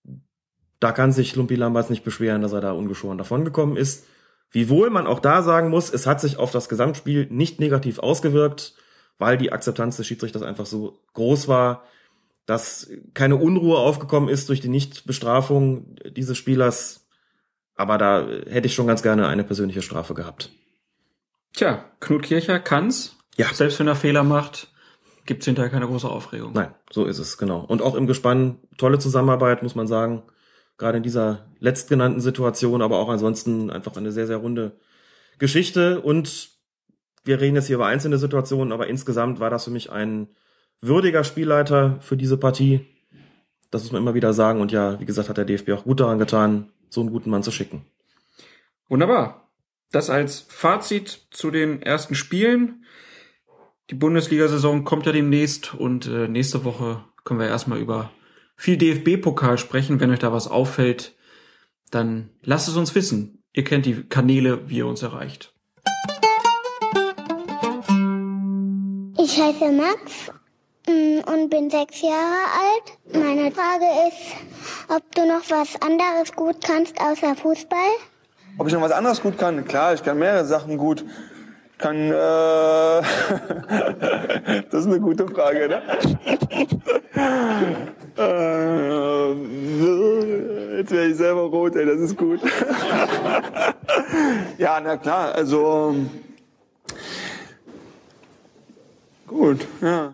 Speaker 6: Da kann sich Lumpi Lambertz nicht beschweren, dass er da ungeschoren davongekommen ist. Wiewohl man auch da sagen muss, es hat sich auf das Gesamtspiel nicht negativ ausgewirkt, weil die Akzeptanz des Schiedsrichters einfach so groß war, dass keine Unruhe aufgekommen ist durch die Nichtbestrafung dieses Spielers. Aber da hätte ich schon ganz gerne eine persönliche Strafe gehabt.
Speaker 5: Tja, Knut Kircher kann's.
Speaker 6: Ja.
Speaker 5: Selbst wenn er Fehler macht, gibt's hinterher keine große Aufregung.
Speaker 6: Nein, so ist es, genau. Und auch im Gespann tolle Zusammenarbeit, muss man sagen. Gerade in dieser letztgenannten Situation, aber auch ansonsten einfach eine sehr, sehr runde Geschichte. Und wir reden jetzt hier über einzelne Situationen, aber insgesamt war das für mich ein würdiger Spielleiter für diese Partie. Das muss man immer wieder sagen. Und ja, wie gesagt, hat der D F B auch gut daran getan, so einen guten Mann zu schicken.
Speaker 5: Wunderbar. Das als Fazit zu den ersten Spielen. Die Bundesliga-Saison kommt ja demnächst, und äh, nächste Woche können wir erstmal über viel D F B-Pokal sprechen. Wenn euch da was auffällt, dann lasst es uns wissen. Ihr kennt die Kanäle, wie ihr uns erreicht.
Speaker 8: Ich heiße Max und bin sechs Jahre alt. Meine Frage ist, ob du noch was anderes gut kannst außer Fußball?
Speaker 9: Ob ich noch was anderes gut kann? Klar, ich kann mehrere Sachen gut. Ich kann, äh, das ist eine gute Frage, ne? äh, jetzt werde ich selber rot, ey, das ist gut. Ja, na klar, also, gut, ja.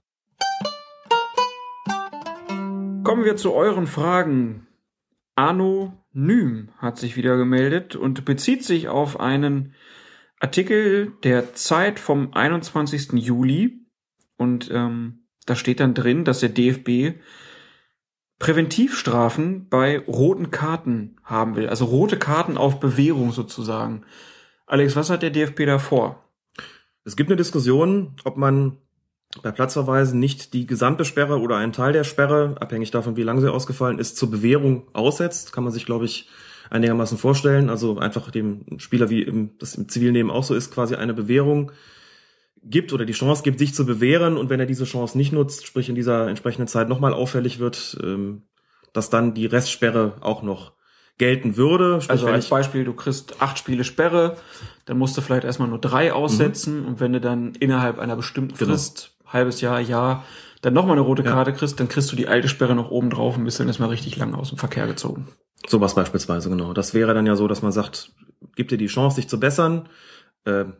Speaker 5: Kommen wir zu euren Fragen. Anonym hat sich wieder gemeldet und bezieht sich auf einen Artikel der Zeit vom einundzwanzigsten Juli. Und ähm, da steht dann drin, dass der D F B Präventivstrafen bei roten Karten haben will. Also rote Karten auf Bewährung sozusagen. Alex, was hat der D F B da vor?
Speaker 6: Es gibt eine Diskussion, ob man bei Platzverweisen nicht die gesamte Sperre oder einen Teil der Sperre, abhängig davon, wie lange sie ausgefallen ist, zur Bewährung aussetzt. Kann man sich, glaube ich, einigermaßen vorstellen. Also einfach dem Spieler, wie im, das im Zivilnehmen auch so ist, quasi eine Bewährung gibt oder die Chance gibt, sich zu bewähren. Und wenn er diese Chance nicht nutzt, sprich in dieser entsprechenden Zeit nochmal auffällig wird, ähm, dass dann die Restsperre auch noch gelten würde. Sprich,
Speaker 5: also als
Speaker 6: ich,
Speaker 5: Beispiel, du kriegst acht Spiele Sperre, dann musst du vielleicht erstmal nur drei aussetzen. Mhm. Und wenn du dann innerhalb einer bestimmten Frist, genau, halbes Jahr, Jahr, dann nochmal eine rote Karte ja. kriegst, dann kriegst du die alte Sperre noch oben drauf und bist dann erstmal richtig lang aus dem Verkehr gezogen.
Speaker 6: Sowas beispielsweise, genau. Das wäre dann ja so, dass man sagt, gib dir die Chance, dich zu bessern. Äh,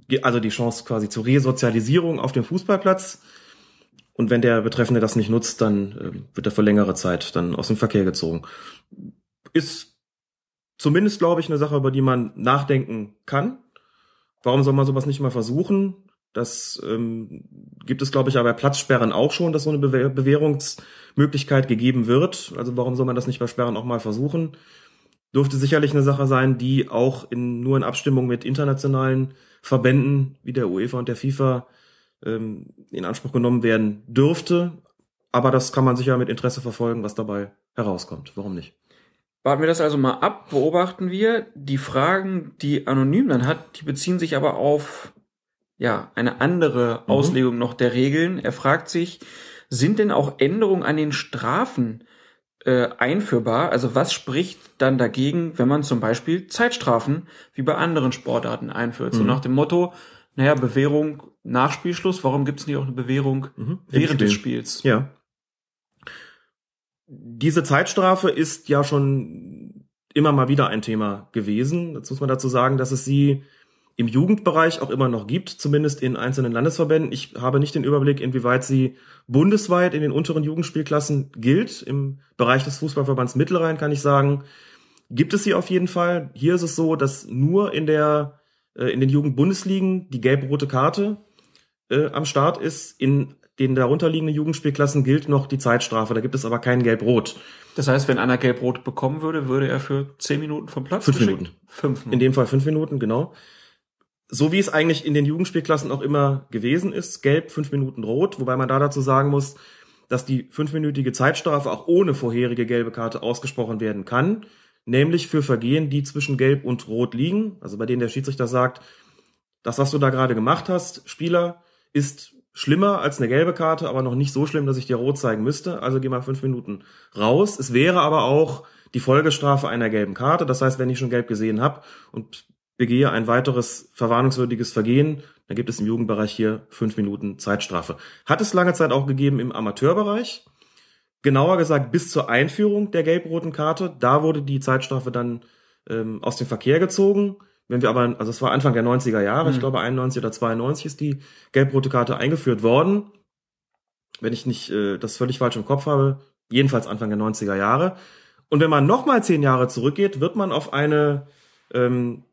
Speaker 6: also die Chance quasi zur Resozialisierung auf dem Fußballplatz. Und wenn der Betreffende das nicht nutzt, dann äh, wird er für längere Zeit dann aus dem Verkehr gezogen. Ist zumindest, glaube ich, eine Sache, über die man nachdenken kann. Warum soll man sowas nicht mal versuchen? Das ähm, gibt es, glaube ich, aber bei Platzsperren auch schon, dass so eine Bewehr- Bewährungsmöglichkeit gegeben wird. Also warum soll man das nicht bei Sperren auch mal versuchen? Dürfte sicherlich eine Sache sein, die auch in, nur in Abstimmung mit internationalen Verbänden wie der UEFA und der FIFA ähm, in Anspruch genommen werden dürfte. Aber das kann man sicher mit Interesse verfolgen, was dabei herauskommt. Warum nicht?
Speaker 5: Warten wir das also mal ab, beobachten wir. Die Fragen, die Anonym dann hat, die beziehen sich aber auf ja eine andere mhm. Auslegung noch der Regeln. Er fragt sich, sind denn auch Änderungen an den Strafen äh, einführbar? Also was spricht dann dagegen, wenn man zum Beispiel Zeitstrafen wie bei anderen Sportarten einführt? Mhm. So nach dem Motto, naja, Bewährung nach Spielschluss, warum gibt es nicht auch eine Bewährung mhm. während des Spiels?
Speaker 6: Ja. Diese Zeitstrafe ist ja schon immer mal wieder ein Thema gewesen. Jetzt muss man dazu sagen, dass es sie im Jugendbereich auch immer noch gibt, zumindest in einzelnen Landesverbänden. Ich habe nicht den Überblick, inwieweit sie bundesweit in den unteren Jugendspielklassen gilt. Im Bereich des Fußballverbands Mittelrhein kann ich sagen, gibt es sie auf jeden Fall. Hier ist es so, dass nur in der äh, in den Jugendbundesligen die gelb-rote Karte äh, am Start ist. In den darunterliegenden Jugendspielklassen gilt noch die Zeitstrafe. Da gibt es aber kein Gelb-Rot.
Speaker 5: Das heißt, wenn einer Gelb-Rot bekommen würde, würde er für zehn Minuten vom Platz
Speaker 6: Fünf
Speaker 5: geschickt?
Speaker 6: Minuten.
Speaker 5: Fünf Minuten.
Speaker 6: In dem Fall fünf Minuten, genau. So wie es eigentlich in den Jugendspielklassen auch immer gewesen ist. Gelb, fünf Minuten Rot. Wobei man da dazu sagen muss, dass die fünfminütige Zeitstrafe auch ohne vorherige gelbe Karte ausgesprochen werden kann. Nämlich für Vergehen, die zwischen Gelb und Rot liegen. Also bei denen der Schiedsrichter sagt, das, was du da gerade gemacht hast, Spieler, ist schlimmer als eine gelbe Karte, aber noch nicht so schlimm, dass ich dir rot zeigen müsste. Also geh mal fünf Minuten raus. Es wäre aber auch die Folgestrafe einer gelben Karte. Das heißt, wenn ich schon gelb gesehen habe und begehe ein weiteres verwarnungswürdiges Vergehen, dann gibt es im Jugendbereich hier fünf Minuten Zeitstrafe. Hat es lange Zeit auch gegeben im Amateurbereich. Genauer gesagt bis zur Einführung der gelb-roten Karte. Da wurde die Zeitstrafe dann ähm, aus dem Verkehr gezogen. Wenn wir aber, also es war Anfang der neunziger Jahre, mhm. ich glaube einundneunzig oder zweiundneunzig ist die gelb-rote Karte eingeführt worden. Wenn ich nicht äh, das völlig falsch im Kopf habe, jedenfalls Anfang der neunziger Jahre. Und wenn man nochmal zehn Jahre zurückgeht, wird man auf eine ähm,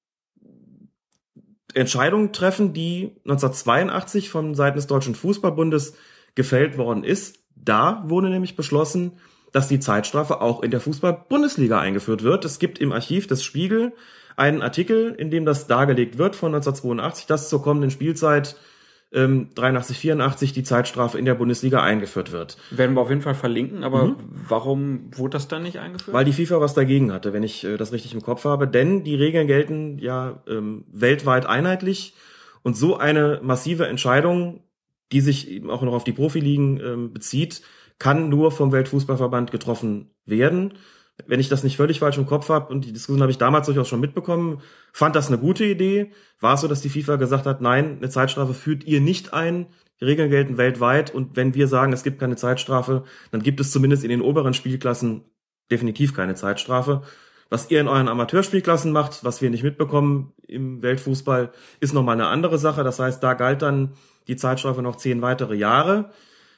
Speaker 6: Entscheidung treffen, die neunzehnhundertzweiundachtzig von Seiten des Deutschen Fußballbundes gefällt worden ist. Da wurde nämlich beschlossen, dass die Zeitstrafe auch in der Fußball-Bundesliga eingeführt wird. Es gibt im Archiv des Spiegel einen Artikel, in dem das dargelegt wird von neunzehnhundertzweiundachtzig, dass zur kommenden Spielzeit ähm, dreiundachtzig, vierundachtzig die Zeitstrafe in der Bundesliga eingeführt wird.
Speaker 5: Werden wir auf jeden Fall verlinken, aber
Speaker 6: Mhm.
Speaker 5: warum wurde das dann nicht eingeführt?
Speaker 6: Weil die FIFA was dagegen hatte, wenn ich äh, das richtig im Kopf habe. Denn die Regeln gelten ja ähm, weltweit einheitlich. Und so eine massive Entscheidung, die sich eben auch noch auf die Profiligen ähm, bezieht, kann nur vom Weltfußballverband getroffen werden. Wenn ich das nicht völlig falsch im Kopf habe, und die Diskussion habe ich damals durchaus schon mitbekommen, fand das eine gute Idee. War es so, dass die FIFA gesagt hat, nein, eine Zeitstrafe führt ihr nicht ein. Die Regeln gelten weltweit. Und wenn wir sagen, es gibt keine Zeitstrafe, dann gibt es zumindest in den oberen Spielklassen definitiv keine Zeitstrafe. Was ihr in euren Amateurspielklassen macht, was wir nicht mitbekommen im Weltfußball, ist nochmal eine andere Sache. Das heißt, da galt dann die Zeitstrafe noch zehn weitere Jahre.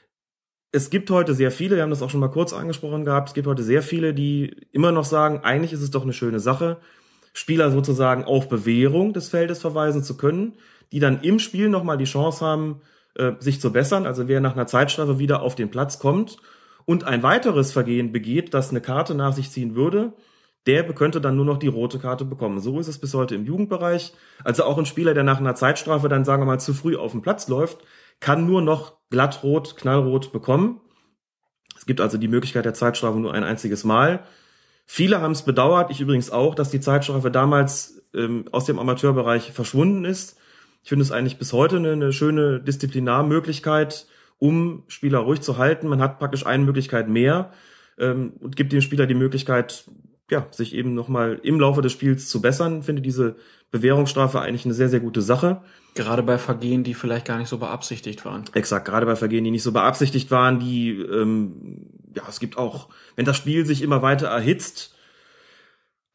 Speaker 6: Es gibt heute sehr viele, wir haben das auch schon mal kurz angesprochen gehabt, es gibt heute sehr viele, die immer noch sagen, eigentlich ist es doch eine schöne Sache, Spieler sozusagen auf Bewährung des Feldes verweisen zu können, die dann im Spiel nochmal die Chance haben, äh, sich zu bessern. Also wer nach einer Zeitstrafe wieder auf den Platz kommt und ein weiteres Vergehen begeht, das eine Karte nach sich ziehen würde, der könnte dann nur noch die rote Karte bekommen. So ist es bis heute im Jugendbereich. Also auch ein Spieler, der nach einer Zeitstrafe dann, sagen wir mal, zu früh auf den Platz läuft, kann nur noch glattrot, knallrot bekommen. Es gibt also die Möglichkeit der Zeitstrafe nur ein einziges Mal. Viele haben es bedauert, ich übrigens auch, dass die Zeitstrafe damals ähm, aus dem Amateurbereich verschwunden ist. Ich finde es eigentlich bis heute eine, eine schöne Disziplinarmöglichkeit, um Spieler ruhig zu halten. Man hat praktisch eine Möglichkeit mehr ähm, und gibt dem Spieler die Möglichkeit, ja, sich eben nochmal im Laufe des Spiels zu bessern. Ich finde diese Bewährungsstrafe eigentlich eine sehr, sehr gute Sache.
Speaker 5: Gerade bei Vergehen, die vielleicht gar nicht so beabsichtigt waren.
Speaker 6: Exakt, gerade bei Vergehen, die nicht so beabsichtigt waren, die, ähm, ja, es gibt auch, wenn das Spiel sich immer weiter erhitzt,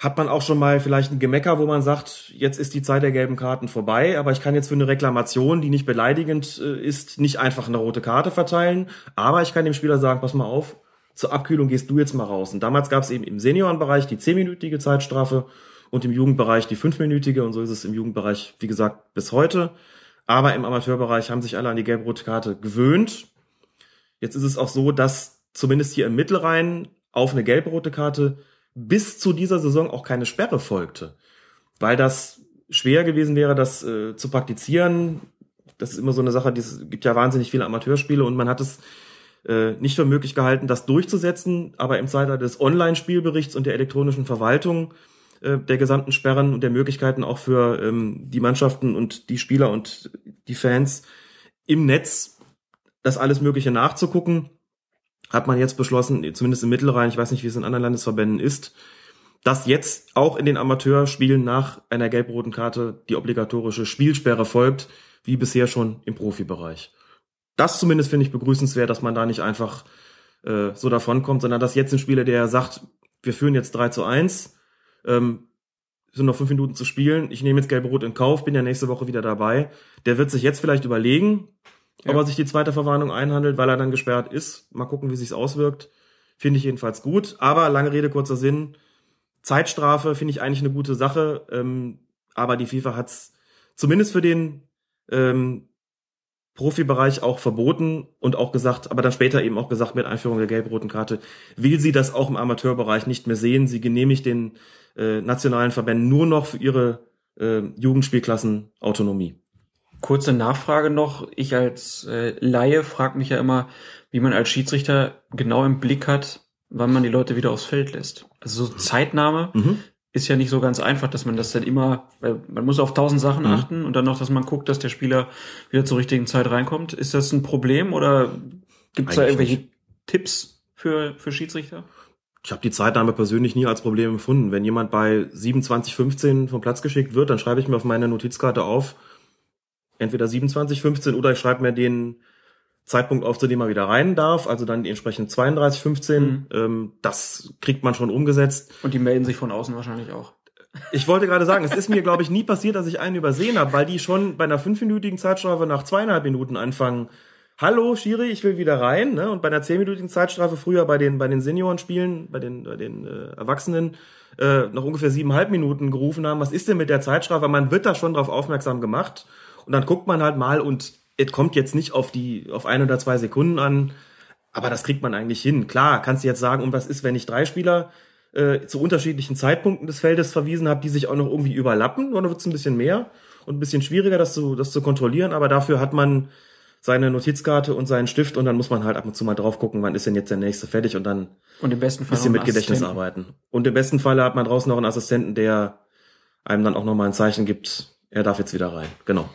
Speaker 6: hat man auch schon mal vielleicht ein Gemecker, wo man sagt, jetzt ist die Zeit der gelben Karten vorbei, aber ich kann jetzt für eine Reklamation, die nicht beleidigend äh, ist, nicht einfach eine rote Karte verteilen, aber ich kann dem Spieler sagen, pass mal auf, zur Abkühlung gehst du jetzt mal raus. Und damals gab es eben im Seniorenbereich die zehnminütige Zeitstrafe und im Jugendbereich die fünfminütige, und so ist es im Jugendbereich, wie gesagt, bis heute. Aber im Amateurbereich haben sich alle an die gelb-rote Karte gewöhnt. Jetzt ist es auch so, dass zumindest hier im Mittelrhein auf eine gelb-rote Karte bis zu dieser Saison auch keine Sperre folgte, weil das schwer gewesen wäre, das äh, zu praktizieren. Das ist immer so eine Sache, es gibt ja wahnsinnig viele Amateurspiele und man hat es äh, nicht für möglich gehalten, das durchzusetzen, aber im Zeitalter des Online-Spielberichts und der elektronischen Verwaltung äh, der gesamten Sperren und der Möglichkeiten auch für ähm, die Mannschaften und die Spieler und die Fans im Netz das alles Mögliche nachzugucken, hat man jetzt beschlossen, zumindest im Mittelrhein, ich weiß nicht, wie es in anderen Landesverbänden ist, dass jetzt auch in den Amateurspielen nach einer gelb-roten Karte die obligatorische Spielsperre folgt, wie bisher schon im Profibereich. Das zumindest finde ich begrüßenswert, dass man da nicht einfach äh, so davonkommt, sondern dass jetzt ein Spieler, der sagt, wir führen jetzt drei zu eins, ähm, sind noch fünf Minuten zu spielen, ich nehme jetzt gelb-rot in Kauf, bin ja nächste Woche wieder dabei, der wird sich jetzt vielleicht überlegen, ja. ob er sich die zweite Verwarnung einhandelt, weil er dann gesperrt ist. Mal gucken, wie sich's auswirkt. Finde ich jedenfalls gut. Aber lange Rede, kurzer Sinn. Zeitstrafe finde ich eigentlich eine gute Sache. Ähm, aber die FIFA hat's zumindest für den ähm, Profibereich auch verboten und auch gesagt, aber dann später eben auch gesagt, mit Einführung der gelb-roten Karte will sie das auch im Amateurbereich nicht mehr sehen. Sie genehmigt den äh, nationalen Verbänden nur noch für ihre äh, Jugendspielklassen Autonomie.
Speaker 5: Kurze Nachfrage noch. Ich als äh, Laie frage mich ja immer, wie man als Schiedsrichter genau im Blick hat, wann man die Leute wieder aufs Feld lässt. Also so Zeitnahme mhm. ist ja nicht so ganz einfach, dass man das dann immer, weil man muss auf tausend Sachen mhm. achten und dann noch, dass man guckt, dass der Spieler wieder zur richtigen Zeit reinkommt. Ist das ein Problem oder gibt es da irgendwelche nicht. Tipps für für Schiedsrichter?
Speaker 6: Ich habe die Zeitnahme persönlich nie als Problem empfunden. Wenn jemand bei siebenundzwanzig fünfzehn vom Platz geschickt wird, dann schreibe ich mir auf meine Notizkarte auf, entweder siebenundzwanzig fünfzehn oder ich schreibe mir den Zeitpunkt auf, zu dem er wieder rein darf, also dann die entsprechend zweiunddreißig fünfzehn. Mhm. Ähm, das kriegt man schon umgesetzt.
Speaker 5: Und die melden sich von außen wahrscheinlich auch.
Speaker 6: Ich wollte gerade sagen, es ist mir, glaube ich, nie passiert, dass ich einen übersehen habe, weil die schon bei einer fünfminütigen Zeitstrafe nach zweieinhalb Minuten anfangen. Hallo, Schiri, ich will wieder rein. Ne? Und bei einer zehnminütigen Zeitstrafe früher bei den bei den Seniorenspielen, bei den bei den äh, Erwachsenen, äh, noch ungefähr siebeneinhalb Minuten gerufen haben. Was ist denn mit der Zeitstrafe? Man wird da schon drauf aufmerksam gemacht. Und dann guckt man halt mal und es kommt jetzt nicht auf die auf ein oder zwei Sekunden an, aber das kriegt man eigentlich hin. Klar, kannst du jetzt sagen, und was ist, wenn ich drei Spieler äh, zu unterschiedlichen Zeitpunkten des Feldes verwiesen habe, die sich auch noch irgendwie überlappen, dann wird es ein bisschen mehr und ein bisschen schwieriger, das zu das zu kontrollieren, aber dafür hat man seine Notizkarte und seinen Stift und dann muss man halt ab und zu mal drauf gucken, wann ist denn jetzt der nächste fertig und dann
Speaker 5: und im besten Fall
Speaker 6: ein bisschen mit Gedächtnis arbeiten. Und im besten Fall hat man draußen noch einen Assistenten, der einem dann auch noch mal ein Zeichen gibt, er darf jetzt wieder rein. Genau.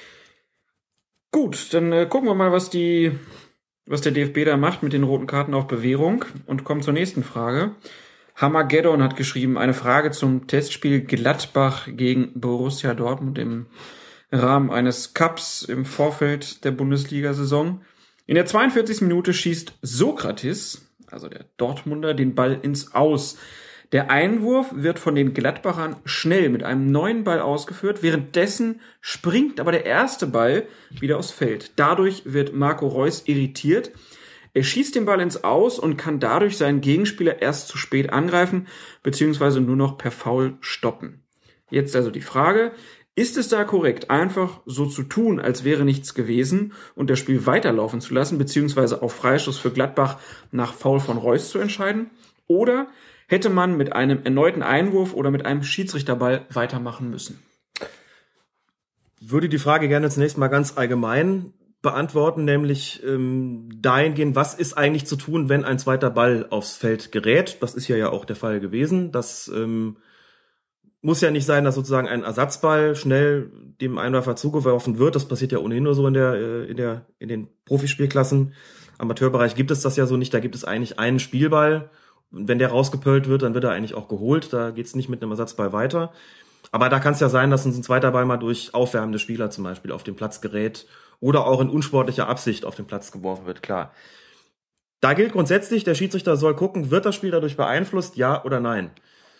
Speaker 5: Gut, dann äh, gucken wir mal, was die, was der D F B da macht mit den roten Karten auf Bewährung und kommen zur nächsten Frage. Hammergeddon hat geschrieben, eine Frage zum Testspiel Gladbach gegen Borussia Dortmund im Rahmen eines Cups im Vorfeld der Bundesliga-Saison. In der zweiundvierzigsten Minute schießt Sokratis, also der Dortmunder, den Ball ins Aus. Der Einwurf wird von den Gladbachern schnell mit einem neuen Ball ausgeführt. Währenddessen springt aber der erste Ball wieder aufs Feld. Dadurch wird Marco Reus irritiert. Er schießt den Ball ins Aus und kann dadurch seinen Gegenspieler erst zu spät angreifen, beziehungsweise nur noch per Foul stoppen. Jetzt also die Frage, ist es da korrekt, einfach so zu tun, als wäre nichts gewesen und das Spiel weiterlaufen zu lassen, beziehungsweise auf Freistoß für Gladbach nach Foul von Reus zu entscheiden? Oder hätte man mit einem erneuten Einwurf oder mit einem Schiedsrichterball weitermachen müssen?
Speaker 6: Würde die Frage gerne zunächst mal ganz allgemein beantworten, nämlich ähm, dahingehend, was ist eigentlich zu tun, wenn ein zweiter Ball aufs Feld gerät? Das ist ja ja auch der Fall gewesen. Das ähm, muss ja nicht sein, dass sozusagen ein Ersatzball schnell dem Einwerfer zugeworfen wird. Das passiert ja ohnehin nur so in der äh, in der in den Profispielklassen. Im Amateurbereich gibt es das ja so nicht. Da gibt es eigentlich einen Spielball. Wenn der rausgepölt wird, dann wird er eigentlich auch geholt. Da geht's nicht mit einem Ersatzball weiter. Aber da kann es ja sein, dass uns ein zweiter Ball mal durch aufwärmende Spieler zum Beispiel auf den Platz gerät oder auch in unsportlicher Absicht auf den Platz geworfen wird, klar. Da gilt grundsätzlich, der Schiedsrichter soll gucken, wird das Spiel dadurch beeinflusst, ja oder nein.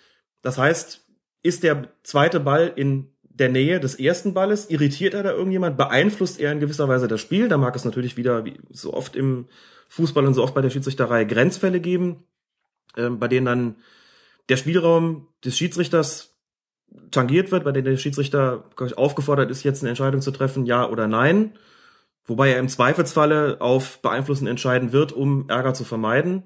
Speaker 6: Das heißt, ist der zweite Ball in der Nähe des ersten Balles, irritiert er da irgendjemand, beeinflusst er in gewisser Weise das Spiel? Da mag es natürlich wieder, wie so oft im Fußball und so oft bei der Schiedsrichterei, Grenzfälle geben, äh, bei denen dann der Spielraum des Schiedsrichters tangiert wird, bei denen der Schiedsrichter aufgefordert ist, jetzt eine Entscheidung zu treffen, ja oder nein, wobei er im Zweifelsfalle auf Beeinflussen entscheiden wird, um Ärger zu vermeiden.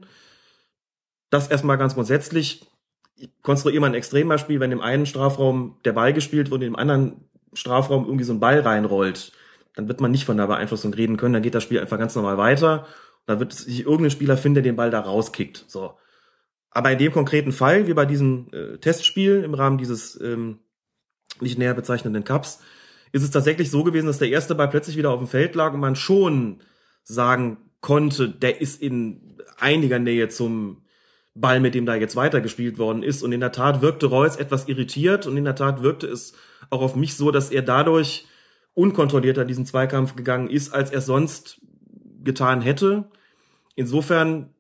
Speaker 6: Das erstmal ganz grundsätzlich. Ich konstruiere mal ein Extrembeispiel, wenn im einen Strafraum der Ball gespielt wird und im anderen Strafraum irgendwie so ein Ball reinrollt, dann wird man nicht von der Beeinflussung reden können, dann geht das Spiel einfach ganz normal weiter. Da wird sich irgendein Spieler finden, der den Ball da rauskickt. So. Aber in dem konkreten Fall, wie bei diesem äh, Testspiel im Rahmen dieses ähm, nicht näher bezeichneten Cups, ist es tatsächlich so gewesen, dass der erste Ball plötzlich wieder auf dem Feld lag und man schon sagen konnte, der ist in einiger Nähe zum Ball, mit dem da jetzt weitergespielt worden ist. Und in der Tat wirkte Reus etwas irritiert und in der Tat wirkte es auch auf mich so, dass er dadurch unkontrollierter in diesen Zweikampf gegangen ist, als er es sonst getan hätte. Insofern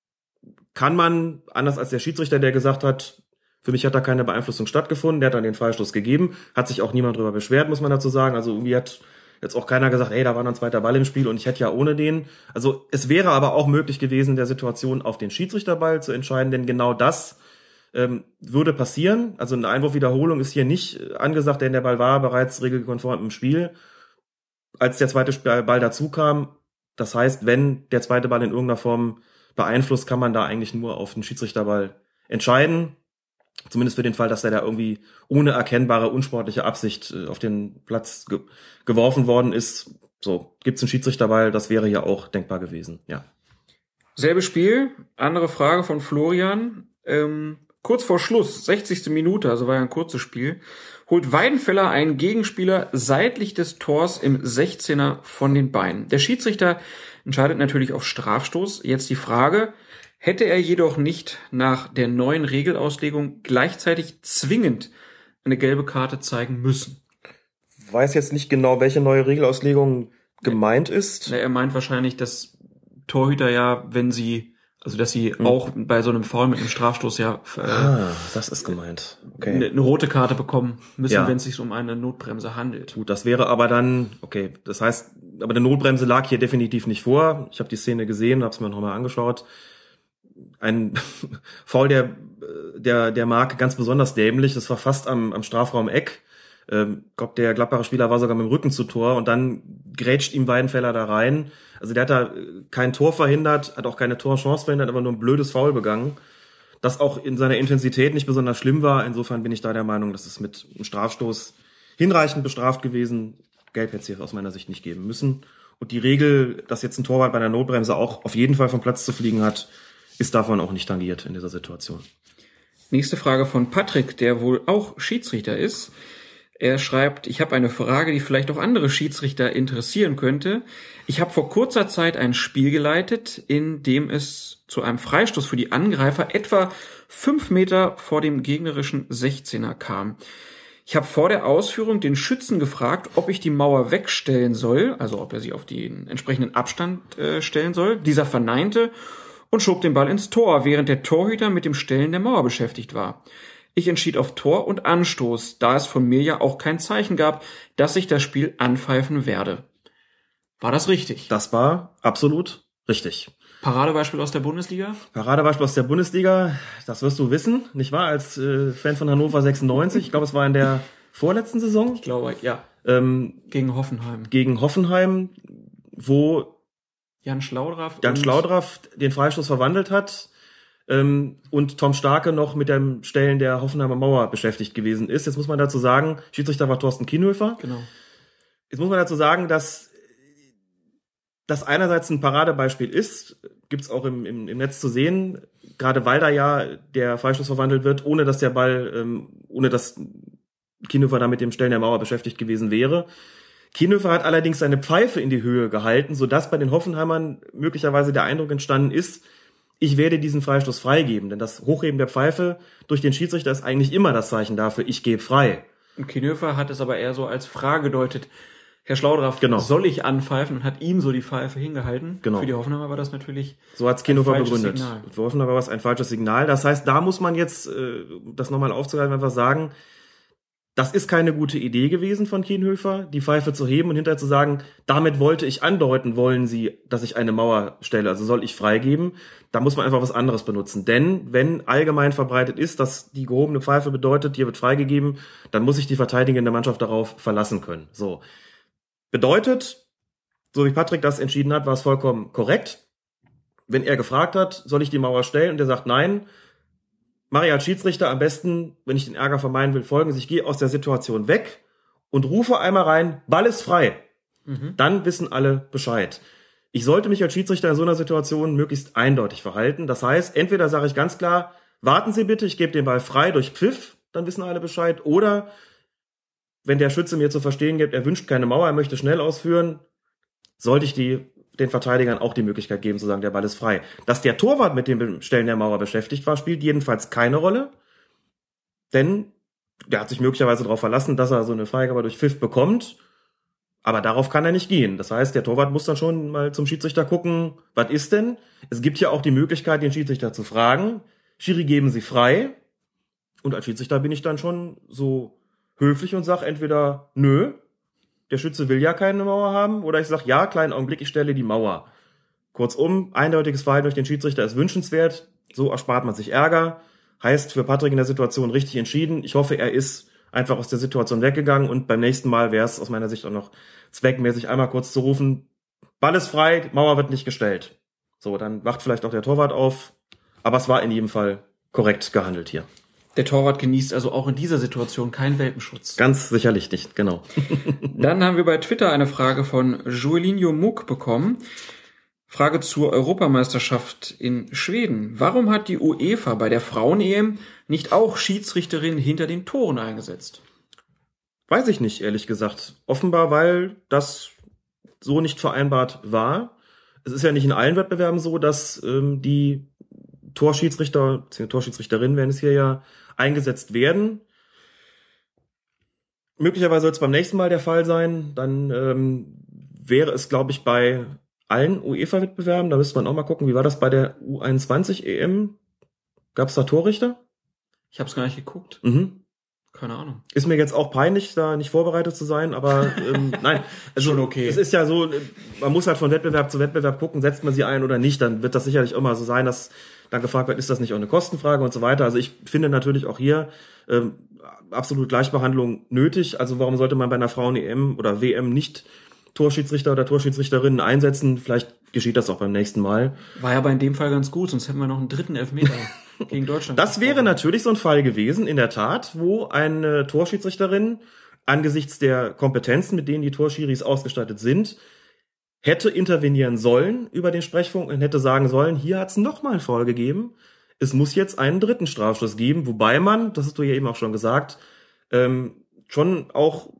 Speaker 6: kann man, anders als der Schiedsrichter, der gesagt hat, für mich hat da keine Beeinflussung stattgefunden, der hat dann den Freistoß gegeben, hat sich auch niemand drüber beschwert, muss man dazu sagen. Also irgendwie hat jetzt auch keiner gesagt, ey, da war noch ein zweiter Ball im Spiel und ich hätte ja ohne den. Also es wäre aber auch möglich gewesen, in der Situation auf den Schiedsrichterball zu entscheiden, denn genau das ähm, würde passieren. Also eine Einwurfwiederholung ist hier nicht angesagt, denn der Ball war bereits regelkonform im Spiel, als der zweite Ball dazu kam. Das heißt, wenn der zweite Ball in irgendeiner Form beeinflusst, kann man da eigentlich nur auf den Schiedsrichterball entscheiden. Zumindest für den Fall, dass der da irgendwie ohne erkennbare unsportliche Absicht auf den Platz ge- geworfen worden ist. So, gibt's einen Schiedsrichterball, das wäre ja auch denkbar gewesen, ja.
Speaker 5: Selbe Spiel, andere Frage von Florian. Ähm, kurz vor Schluss, sechzigste Minute, also war ja ein kurzes Spiel, holt Weidenfeller einen Gegenspieler seitlich des Tors im sechzehner von den Beinen. Der Schiedsrichter entscheidet natürlich auf Strafstoß. Jetzt die Frage: Hätte er jedoch nicht nach der neuen Regelauslegung gleichzeitig zwingend eine gelbe Karte zeigen müssen?
Speaker 6: Weiß jetzt nicht genau, welche neue Regelauslegung gemeint ist.
Speaker 5: Na, er meint wahrscheinlich, dass Torhüter ja, wenn sie, also dass sie hm. auch bei so einem Foul mit einem Strafstoß ja äh,
Speaker 6: ah, das ist gemeint. Okay.
Speaker 5: Eine, eine rote Karte bekommen müssen,
Speaker 6: ja.
Speaker 5: wenn es sich um eine Notbremse handelt.
Speaker 6: Gut, das wäre aber dann, okay, das heißt, aber eine Notbremse lag hier definitiv nicht vor. Ich habe die Szene gesehen, habe es mir nochmal angeschaut. Ein Foul der der der Marke ganz besonders dämlich. Das war fast am am Strafraum-Eck. Ähm, ich glaube, der Gladbacher Spieler war sogar mit dem Rücken zu Tor und dann grätscht ihm Weidenfeller da rein. Also der hat da kein Tor verhindert, hat auch keine Torchance verhindert, aber nur ein blödes Foul begangen, das auch in seiner Intensität nicht besonders schlimm war. Insofern bin ich da der Meinung, dass es mit einem Strafstoß hinreichend bestraft gewesen. Gelb hätte es hier aus meiner Sicht nicht geben müssen. Und die Regel, dass jetzt ein Torwart bei einer Notbremse auch auf jeden Fall vom Platz zu fliegen hat, ist davon auch nicht tangiert in dieser Situation.
Speaker 5: Nächste Frage von Patrick, der wohl auch Schiedsrichter ist. Er schreibt: Ich habe eine Frage, die vielleicht auch andere Schiedsrichter interessieren könnte. Ich habe vor kurzer Zeit ein Spiel geleitet, in dem es zu einem Freistoß für die Angreifer etwa fünf Meter vor dem gegnerischen sechzehner kam. Ich habe vor der Ausführung den Schützen gefragt, ob ich die Mauer wegstellen soll, also ob er sie auf den entsprechenden Abstand äh, stellen soll. Dieser verneinte und schob den Ball ins Tor, während der Torhüter mit dem Stellen der Mauer beschäftigt war. Ich entschied auf Tor und Anstoß, da es von mir ja auch kein Zeichen gab, dass ich das Spiel anpfeifen werde. War das richtig?
Speaker 6: Das war absolut richtig.
Speaker 5: Paradebeispiel aus der Bundesliga?
Speaker 6: Paradebeispiel aus der Bundesliga, das wirst du wissen, nicht wahr? Als äh, Fan von Hannover sechsundneunzig, ich glaube, es war in der vorletzten Saison.
Speaker 5: Ich glaube, ja.
Speaker 6: Ähm,
Speaker 5: gegen Hoffenheim.
Speaker 6: Gegen Hoffenheim, wo
Speaker 5: Jan Schlaudraff,
Speaker 6: Jan Schlaudraff den Freistoß verwandelt hat ähm, und Tom Starke noch mit dem Stellen der Hoffenheimer Mauer beschäftigt gewesen ist. Jetzt muss man dazu sagen, Schiedsrichter war Thorsten Kienhöfer.
Speaker 5: Genau.
Speaker 6: Jetzt muss man dazu sagen, dass das einerseits ein Paradebeispiel ist, gibt's auch im, im, im Netz zu sehen, gerade weil da ja der Freistoß verwandelt wird, ohne dass der Ball, ähm, ohne dass Kienhöfer da mit dem Stellen der Mauer beschäftigt gewesen wäre. Kienhöfer hat allerdings seine Pfeife in die Höhe gehalten, sodass bei den Hoffenheimern möglicherweise der Eindruck entstanden ist, ich werde diesen Freistoß freigeben. Denn das Hochheben der Pfeife durch den Schiedsrichter ist eigentlich immer das Zeichen dafür, ich gebe frei.
Speaker 5: Und Kienhöfer hat es aber eher so als Frage gedeutet. Herr Schlaudraff,
Speaker 6: genau.
Speaker 5: soll ich anpfeifen und hat ihm so die Pfeife hingehalten.
Speaker 6: Genau.
Speaker 5: Für die Hoffenheimer war das natürlich
Speaker 6: so hat's Kienhofer begründet.
Speaker 5: Signal.
Speaker 6: Für Hoffenheimer war es ein falsches Signal. Das heißt, da muss man jetzt, äh, das nochmal aufzugreifen, einfach sagen, das ist keine gute Idee gewesen von Kienhofer, die Pfeife zu heben und hinterher zu sagen, damit wollte ich andeuten, wollen Sie, dass ich eine Mauer stelle, also soll ich freigeben. Da muss man einfach was anderes benutzen. Denn wenn allgemein verbreitet ist, dass die gehobene Pfeife bedeutet, hier wird freigegeben, dann muss sich die verteidigende Mannschaft darauf verlassen können. So. Bedeutet, so wie Patrick das entschieden hat, war es vollkommen korrekt. Wenn er gefragt hat, soll ich die Mauer stellen, und er sagt nein, mache ich als Schiedsrichter am besten, wenn ich den Ärger vermeiden will, Folgendes: Ich gehe aus der Situation weg und rufe einmal rein, Ball ist frei. Mhm. Dann wissen alle Bescheid. Ich sollte mich als Schiedsrichter in so einer Situation möglichst eindeutig verhalten. Das heißt, entweder sage ich ganz klar, warten Sie bitte, ich gebe den Ball frei durch Pfiff, dann wissen alle Bescheid. Oder wenn der Schütze mir zu verstehen gibt, er wünscht keine Mauer, er möchte schnell ausführen, sollte ich die den Verteidigern auch die Möglichkeit geben zu sagen, der Ball ist frei. Dass der Torwart mit dem Stellen der Mauer beschäftigt war, spielt jedenfalls keine Rolle, denn der hat sich möglicherweise darauf verlassen, dass er so eine Freigabe durch Pfiff bekommt, aber darauf kann er nicht gehen. Das heißt, der Torwart muss dann schon mal zum Schiedsrichter gucken, was ist denn? Es gibt ja auch die Möglichkeit, den Schiedsrichter zu fragen, Schiri, geben Sie frei, und als Schiedsrichter bin ich dann schon so höflich und sage entweder nö, der Schütze will ja keine Mauer haben, oder ich sage, ja, kleinen Augenblick, ich stelle die Mauer. Kurzum, eindeutiges Verhalten durch den Schiedsrichter ist wünschenswert, so erspart man sich Ärger, heißt für Patrick in der Situation richtig entschieden. Ich hoffe, er ist einfach aus der Situation weggegangen, und beim nächsten Mal wäre es aus meiner Sicht auch noch zweckmäßig, einmal kurz zu rufen, Ball ist frei, Mauer wird nicht gestellt. So, dann wacht vielleicht auch der Torwart auf, aber es war in jedem Fall korrekt gehandelt hier.
Speaker 5: Der Torwart genießt also auch in dieser Situation keinen Welpenschutz.
Speaker 6: Ganz sicherlich nicht, genau.
Speaker 5: Dann haben wir bei Twitter eine Frage von Joelinho Muck bekommen. Frage zur Europameisterschaft in Schweden. Warum hat die UEFA bei der Frauen-E M nicht auch Schiedsrichterinnen hinter den Toren eingesetzt?
Speaker 6: Weiß ich nicht, ehrlich gesagt. Offenbar, weil das so nicht vereinbart war. Es ist ja nicht in allen Wettbewerben so, dass ähm, die Torschiedsrichter, Torschiedsrichterinnen werden es hier ja eingesetzt werden. Möglicherweise soll es beim nächsten Mal der Fall sein. Dann ähm, wäre es, glaube ich, bei allen UEFA-Wettbewerben, da müsste man auch mal gucken, wie war das bei der U einundzwanzig E M? Gab es da Torrichter?
Speaker 5: Ich habe es gar nicht geguckt.
Speaker 6: Mhm.
Speaker 5: Keine Ahnung.
Speaker 6: Ist mir jetzt auch peinlich, da nicht vorbereitet zu sein, aber ähm, nein. Also,
Speaker 5: schon okay.
Speaker 6: Es ist ja so, man muss halt von Wettbewerb zu Wettbewerb gucken, setzt man sie ein oder nicht, dann wird das sicherlich immer so sein, dass dann gefragt wird, ist das nicht auch eine Kostenfrage und so weiter. Also ich finde natürlich auch hier ähm, absolut Gleichbehandlung nötig. Also warum sollte man bei einer Frauen-E M oder W M nicht Torschiedsrichter oder Torschiedsrichterinnen einsetzen? Vielleicht geschieht das auch beim nächsten Mal.
Speaker 5: War ja aber in dem Fall ganz gut, sonst hätten wir noch einen dritten Elfmeter gegen Deutschland.
Speaker 6: Das wäre natürlich so ein Fall gewesen, in der Tat, wo eine Torschiedsrichterin angesichts der Kompetenzen, mit denen die Torschiris ausgestattet sind, hätte intervenieren sollen über den Sprechfunk und hätte sagen sollen, hier hat es nochmal einen Foul gegeben. Es muss jetzt einen dritten Strafstoß geben, wobei man, das hast du ja eben auch schon gesagt, ähm, schon auch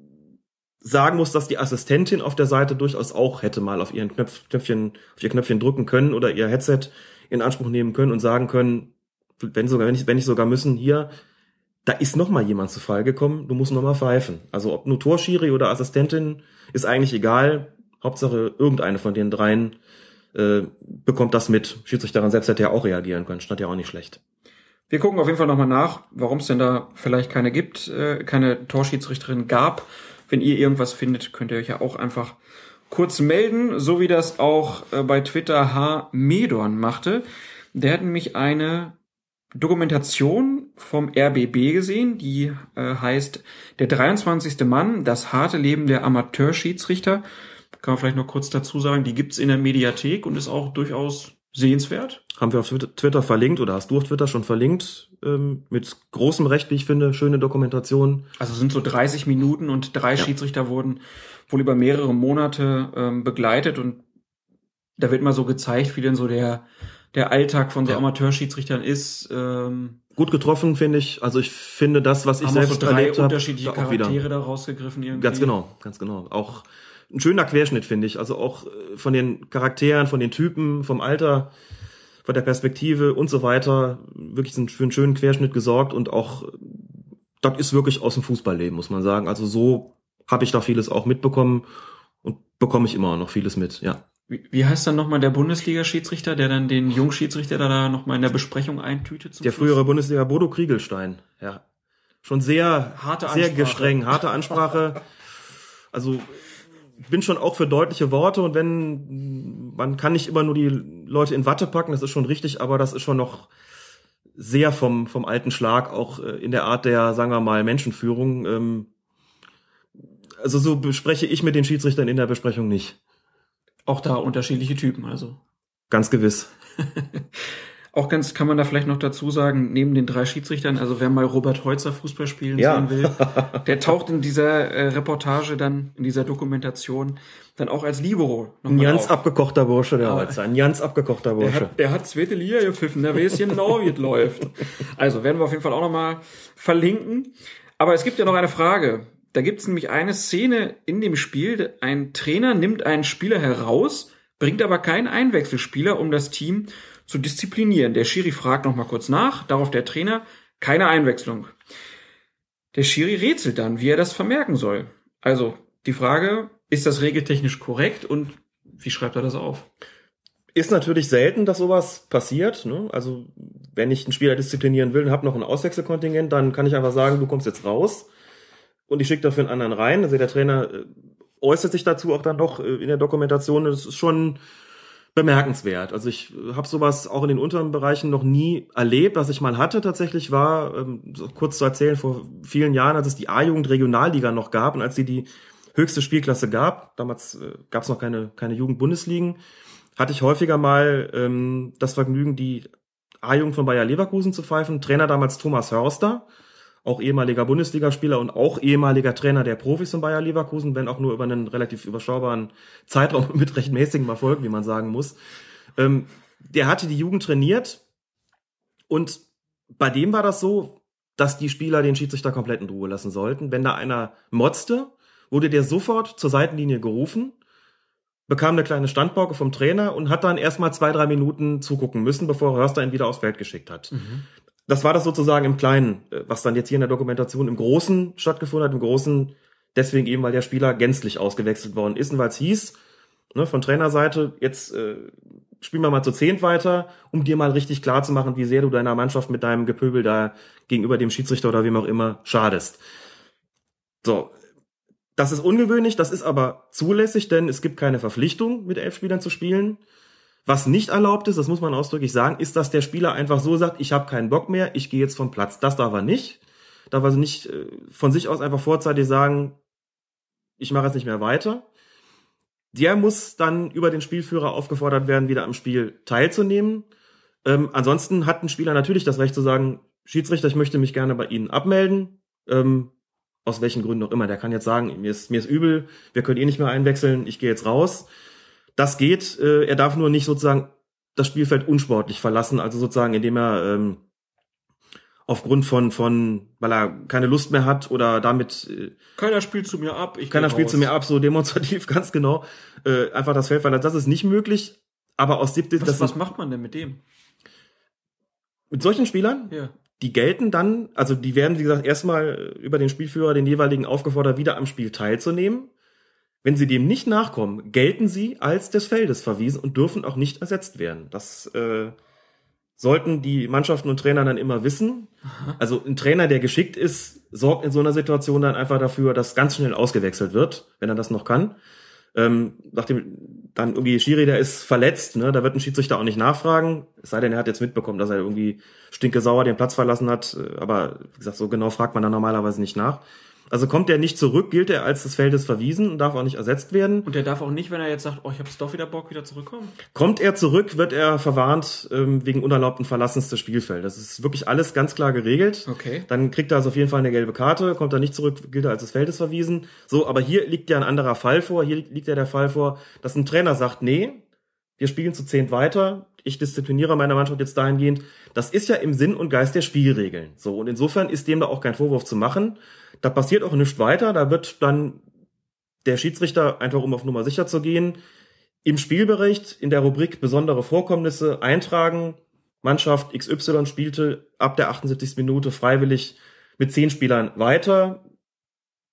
Speaker 6: sagen muss, dass die Assistentin auf der Seite durchaus auch hätte mal auf ihren Knöpf, Knöpfchen, auf ihr Knöpfchen drücken können oder ihr Headset in Anspruch nehmen können und sagen können, wenn sogar, wenn nicht, wenn nicht sogar müssen, hier, da ist noch mal jemand zu Fall gekommen, du musst noch mal pfeifen. Also ob nur Torschiri oder Assistentin, ist eigentlich egal. Hauptsache irgendeine von den dreien äh, bekommt das mit. Schiedsrichterin selbst hätte ja auch reagieren können, stand ja auch nicht schlecht.
Speaker 5: Wir gucken auf jeden Fall nochmal nach, warum es denn da vielleicht keine gibt, äh, keine Torschiedsrichterin gab. Wenn ihr irgendwas findet, könnt ihr euch ja auch einfach kurz melden, so wie das auch äh, bei Twitter H. Medorn machte. Der hat nämlich eine Dokumentation vom R B B gesehen, die äh, heißt Der dreiundzwanzigste Mann, das harte Leben der Amateurschiedsrichter. Kann man vielleicht noch kurz dazu sagen, die gibt's in der Mediathek und ist auch durchaus sehenswert.
Speaker 6: Haben wir auf Twitter verlinkt oder hast du auf Twitter schon verlinkt, ähm, mit großem Recht, wie ich finde, schöne Dokumentation.
Speaker 5: Also sind so dreißig Minuten und drei ja. Schiedsrichter wurden wohl über mehrere Monate ähm, begleitet und da wird mal so gezeigt, wie denn so der der Alltag von so ja. Amateurschiedsrichtern ist. Ähm,
Speaker 6: Gut getroffen, finde ich. Also ich finde das, was ich selbst
Speaker 5: so drei
Speaker 6: erlebt habe,
Speaker 5: unterschiedliche Charaktere da rausgegriffen irgendwie.
Speaker 6: Ganz genau, ganz genau. Auch ein schöner Querschnitt, finde ich. Also auch von den Charakteren, von den Typen, vom Alter, von der Perspektive und so weiter. Wirklich für einen schönen Querschnitt gesorgt und auch, das ist wirklich aus dem Fußballleben, muss man sagen. Also so habe ich da vieles auch mitbekommen und bekomme ich immer noch vieles mit, ja.
Speaker 5: Wie, wie heißt dann nochmal der Bundesliga-Schiedsrichter, der dann den Jungschiedsrichter da, da nochmal in der Besprechung eintütet? Zum
Speaker 6: der
Speaker 5: Schluss?
Speaker 6: frühere Bundesliga Bodo Kriegelstein, ja. Schon sehr,
Speaker 5: harte
Speaker 6: sehr
Speaker 5: Ansprache.
Speaker 6: gestreng, harte Ansprache. Also bin schon auch für deutliche Worte und wenn, man kann nicht immer nur die Leute in Watte packen, das ist schon richtig, aber das ist schon noch sehr vom, vom alten Schlag, auch in der Art der, sagen wir mal, Menschenführung. Also so bespreche ich mit den Schiedsrichtern in der Besprechung nicht.
Speaker 5: Auch da unterschiedliche Typen, also.
Speaker 6: Ganz gewiss.
Speaker 5: Auch ganz, kann man da vielleicht noch dazu sagen, neben den drei Schiedsrichtern, also wer mal Robert Heutzer Fußball spielen
Speaker 6: ja.
Speaker 5: sehen will, der taucht in dieser äh, Reportage dann, in dieser Dokumentation, dann auch als Libero noch
Speaker 6: Ein
Speaker 5: mal
Speaker 6: ganz
Speaker 5: auf.
Speaker 6: abgekochter Bursche, der
Speaker 5: Aber
Speaker 6: Heutzer. Ein ganz abgekochter
Speaker 5: Der
Speaker 6: Bursche.
Speaker 5: hat, der hat zweite Liga gepfiffen, der weiß genau, wie es läuft. Also werden wir auf jeden Fall auch nochmal verlinken. Aber es gibt ja noch eine Frage. Da gibt es nämlich eine Szene in dem Spiel. Ein Trainer nimmt einen Spieler heraus, bringt aber keinen Einwechselspieler, um das Team zu disziplinieren. Der Schiri fragt noch mal kurz nach, darauf der Trainer, keine Einwechslung. Der Schiri rätselt dann, wie er das vermerken soll. Also die Frage, ist das regeltechnisch korrekt und wie schreibt er das auf?
Speaker 6: Ist natürlich selten, dass sowas passiert. Ne? Also wenn ich einen Spieler disziplinieren will und habe noch ein Auswechselkontingent, dann kann ich einfach sagen, du kommst jetzt raus und ich schicke dafür einen anderen rein. Also der Trainer äh, äußert sich dazu auch dann noch äh, in der Dokumentation. Das ist schon bemerkenswert. Also ich habe sowas auch in den unteren Bereichen noch nie erlebt. Was ich mal hatte tatsächlich war, ähm, so kurz zu erzählen, vor vielen Jahren, als es die A-Jugend-Regionalliga noch gab und als sie die höchste Spielklasse gab, damals äh, gab es noch keine keine Jugend-Bundesligen, hatte ich häufiger mal ähm, das Vergnügen, die A-Jugend von Bayer Leverkusen zu pfeifen. Trainer damals Thomas Hörster, auch ehemaliger Bundesligaspieler und auch ehemaliger Trainer der Profis von Bayer Leverkusen, wenn auch nur über einen relativ überschaubaren Zeitraum mit recht mäßigem Erfolg, wie man sagen muss. Ähm, der hatte die Jugend trainiert und bei dem war das so, dass die Spieler den Schiedsrichter komplett in Ruhe lassen sollten. Wenn da einer motzte, wurde der sofort zur Seitenlinie gerufen, bekam eine kleine Standpauke vom Trainer und hat dann erstmal zwei, drei Minuten zugucken müssen, bevor Hörster ihn wieder aufs Feld geschickt hat. Mhm. Das war das sozusagen im Kleinen, was dann jetzt hier in der Dokumentation im Großen stattgefunden hat, im Großen deswegen eben, weil der Spieler gänzlich ausgewechselt worden ist und weil es hieß, ne, von Trainerseite, jetzt äh, spielen wir mal zu zehnt weiter, um dir mal richtig klar zu machen, wie sehr du deiner Mannschaft mit deinem Gepöbel da gegenüber dem Schiedsrichter oder wem auch immer schadest. So, das ist ungewöhnlich, das ist aber zulässig, denn es gibt keine Verpflichtung, mit elf Spielern zu spielen. Was nicht erlaubt ist, das muss man ausdrücklich sagen, ist, dass der Spieler einfach so sagt, ich habe keinen Bock mehr, ich gehe jetzt vom Platz. Das darf er nicht. Darf also nicht äh, von sich aus einfach vorzeitig sagen, ich mache jetzt nicht mehr weiter. Der muss dann über den Spielführer aufgefordert werden, wieder am Spiel teilzunehmen. Ähm, ansonsten hat ein Spieler natürlich das Recht zu sagen, Schiedsrichter, ich möchte mich gerne bei Ihnen abmelden. Ähm, aus welchen Gründen auch immer. Der kann jetzt sagen, mir ist, mir ist übel, wir können eh nicht mehr einwechseln, ich gehe jetzt raus. Das geht, äh, er darf nur nicht sozusagen das Spielfeld unsportlich verlassen, also sozusagen, indem er ähm, aufgrund von, von, weil er keine Lust mehr hat oder damit... Äh,
Speaker 5: keiner spielt zu mir ab, ich
Speaker 6: Keiner spielt zu mir ab, so demonstrativ, ganz genau, äh, einfach das Feld verlassen. Das ist nicht möglich, aber aus siebzehn...
Speaker 5: Was, was macht man denn mit dem?
Speaker 6: Mit solchen Spielern?
Speaker 5: Ja.
Speaker 6: Die gelten dann, also die werden, wie gesagt, erstmal über den Spielführer, den jeweiligen aufgefordert, wieder am Spiel teilzunehmen. Wenn sie dem nicht nachkommen, gelten sie als des Feldes verwiesen und dürfen auch nicht ersetzt werden. Das äh, sollten die Mannschaften und Trainer dann immer wissen. Aha. Also ein Trainer, der geschickt ist, sorgt in so einer Situation dann einfach dafür, dass ganz schnell ausgewechselt wird, wenn er das noch kann. Ähm, nachdem dann irgendwie Schiri, der ist verletzt, ne, da wird ein Schiedsrichter auch nicht nachfragen, es sei denn, er hat jetzt mitbekommen, dass er irgendwie stinkesauer den Platz verlassen hat, aber wie gesagt, so genau fragt man dann normalerweise nicht nach. Also kommt er nicht zurück, gilt er als des Feldes verwiesen und darf auch nicht ersetzt werden.
Speaker 5: Und er darf auch nicht, wenn er jetzt sagt, oh, ich habe doch wieder Bock, wieder zurückkommen?
Speaker 6: Kommt er zurück, wird er verwarnt ähm, wegen unerlaubten Verlassens des Spielfelds. Das ist wirklich alles ganz klar geregelt.
Speaker 5: Okay.
Speaker 6: Dann kriegt er also auf jeden Fall eine gelbe Karte. Kommt er nicht zurück, gilt er als des Feldes verwiesen. So, aber hier liegt ja ein anderer Fall vor. Hier liegt ja der Fall vor, dass ein Trainer sagt, nee, wir spielen zu zehnt weiter. Ich diszipliniere meine Mannschaft jetzt dahingehend. Das ist ja im Sinn und Geist der Spielregeln. So, und insofern ist dem da auch kein Vorwurf zu machen. Da passiert auch nichts weiter. Da wird dann der Schiedsrichter, einfach um auf Nummer sicher zu gehen, im Spielbericht in der Rubrik besondere Vorkommnisse eintragen. Mannschaft X Y spielte ab der achtundsiebzigsten Minute freiwillig mit zehn Spielern weiter.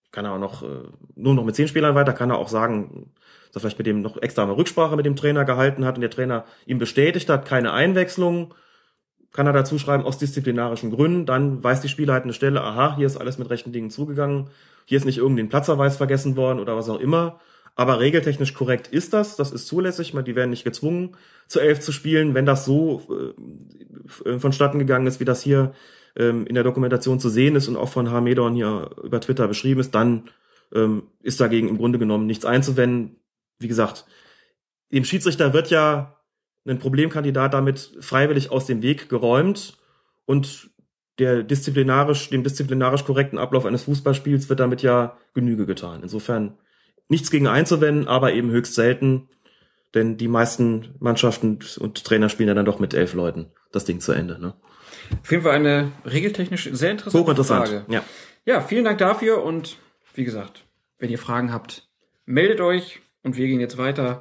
Speaker 6: kann er auch noch, äh, nur noch mit zehn Spielern weiter, kann er auch sagen, dass er vielleicht mit dem noch extra eine Rücksprache mit dem Trainer gehalten hat und der Trainer ihm bestätigt hat, keine Einwechslung, kann er dazu schreiben, aus disziplinarischen Gründen, dann weiß die spielleitende Stelle, aha, hier ist alles mit rechten Dingen zugegangen, hier ist nicht irgendein Platzverweis vergessen worden oder was auch immer, aber regeltechnisch korrekt ist das, das ist zulässig, die werden nicht gezwungen, zu elf zu spielen, wenn das so äh, vonstatten gegangen ist, wie das hier ähm, in der Dokumentation zu sehen ist und auch von Harmedon hier über Twitter beschrieben ist, dann ähm, ist dagegen im Grunde genommen nichts einzuwenden. Wie gesagt, dem Schiedsrichter wird ja ein Problemkandidat damit freiwillig aus dem Weg geräumt und der disziplinarisch, dem disziplinarisch korrekten Ablauf eines Fußballspiels wird damit ja Genüge getan. Insofern nichts gegen einzuwenden, aber eben höchst selten, denn die meisten Mannschaften und Trainer spielen ja dann doch mit elf Leuten das Ding zu Ende. Ne?
Speaker 5: Auf jeden Fall eine regeltechnisch sehr interessante
Speaker 6: Hochinteressant.
Speaker 5: Frage.
Speaker 6: Ja.
Speaker 5: ja, vielen Dank dafür und wie gesagt, wenn ihr Fragen habt, meldet euch und wir gehen jetzt weiter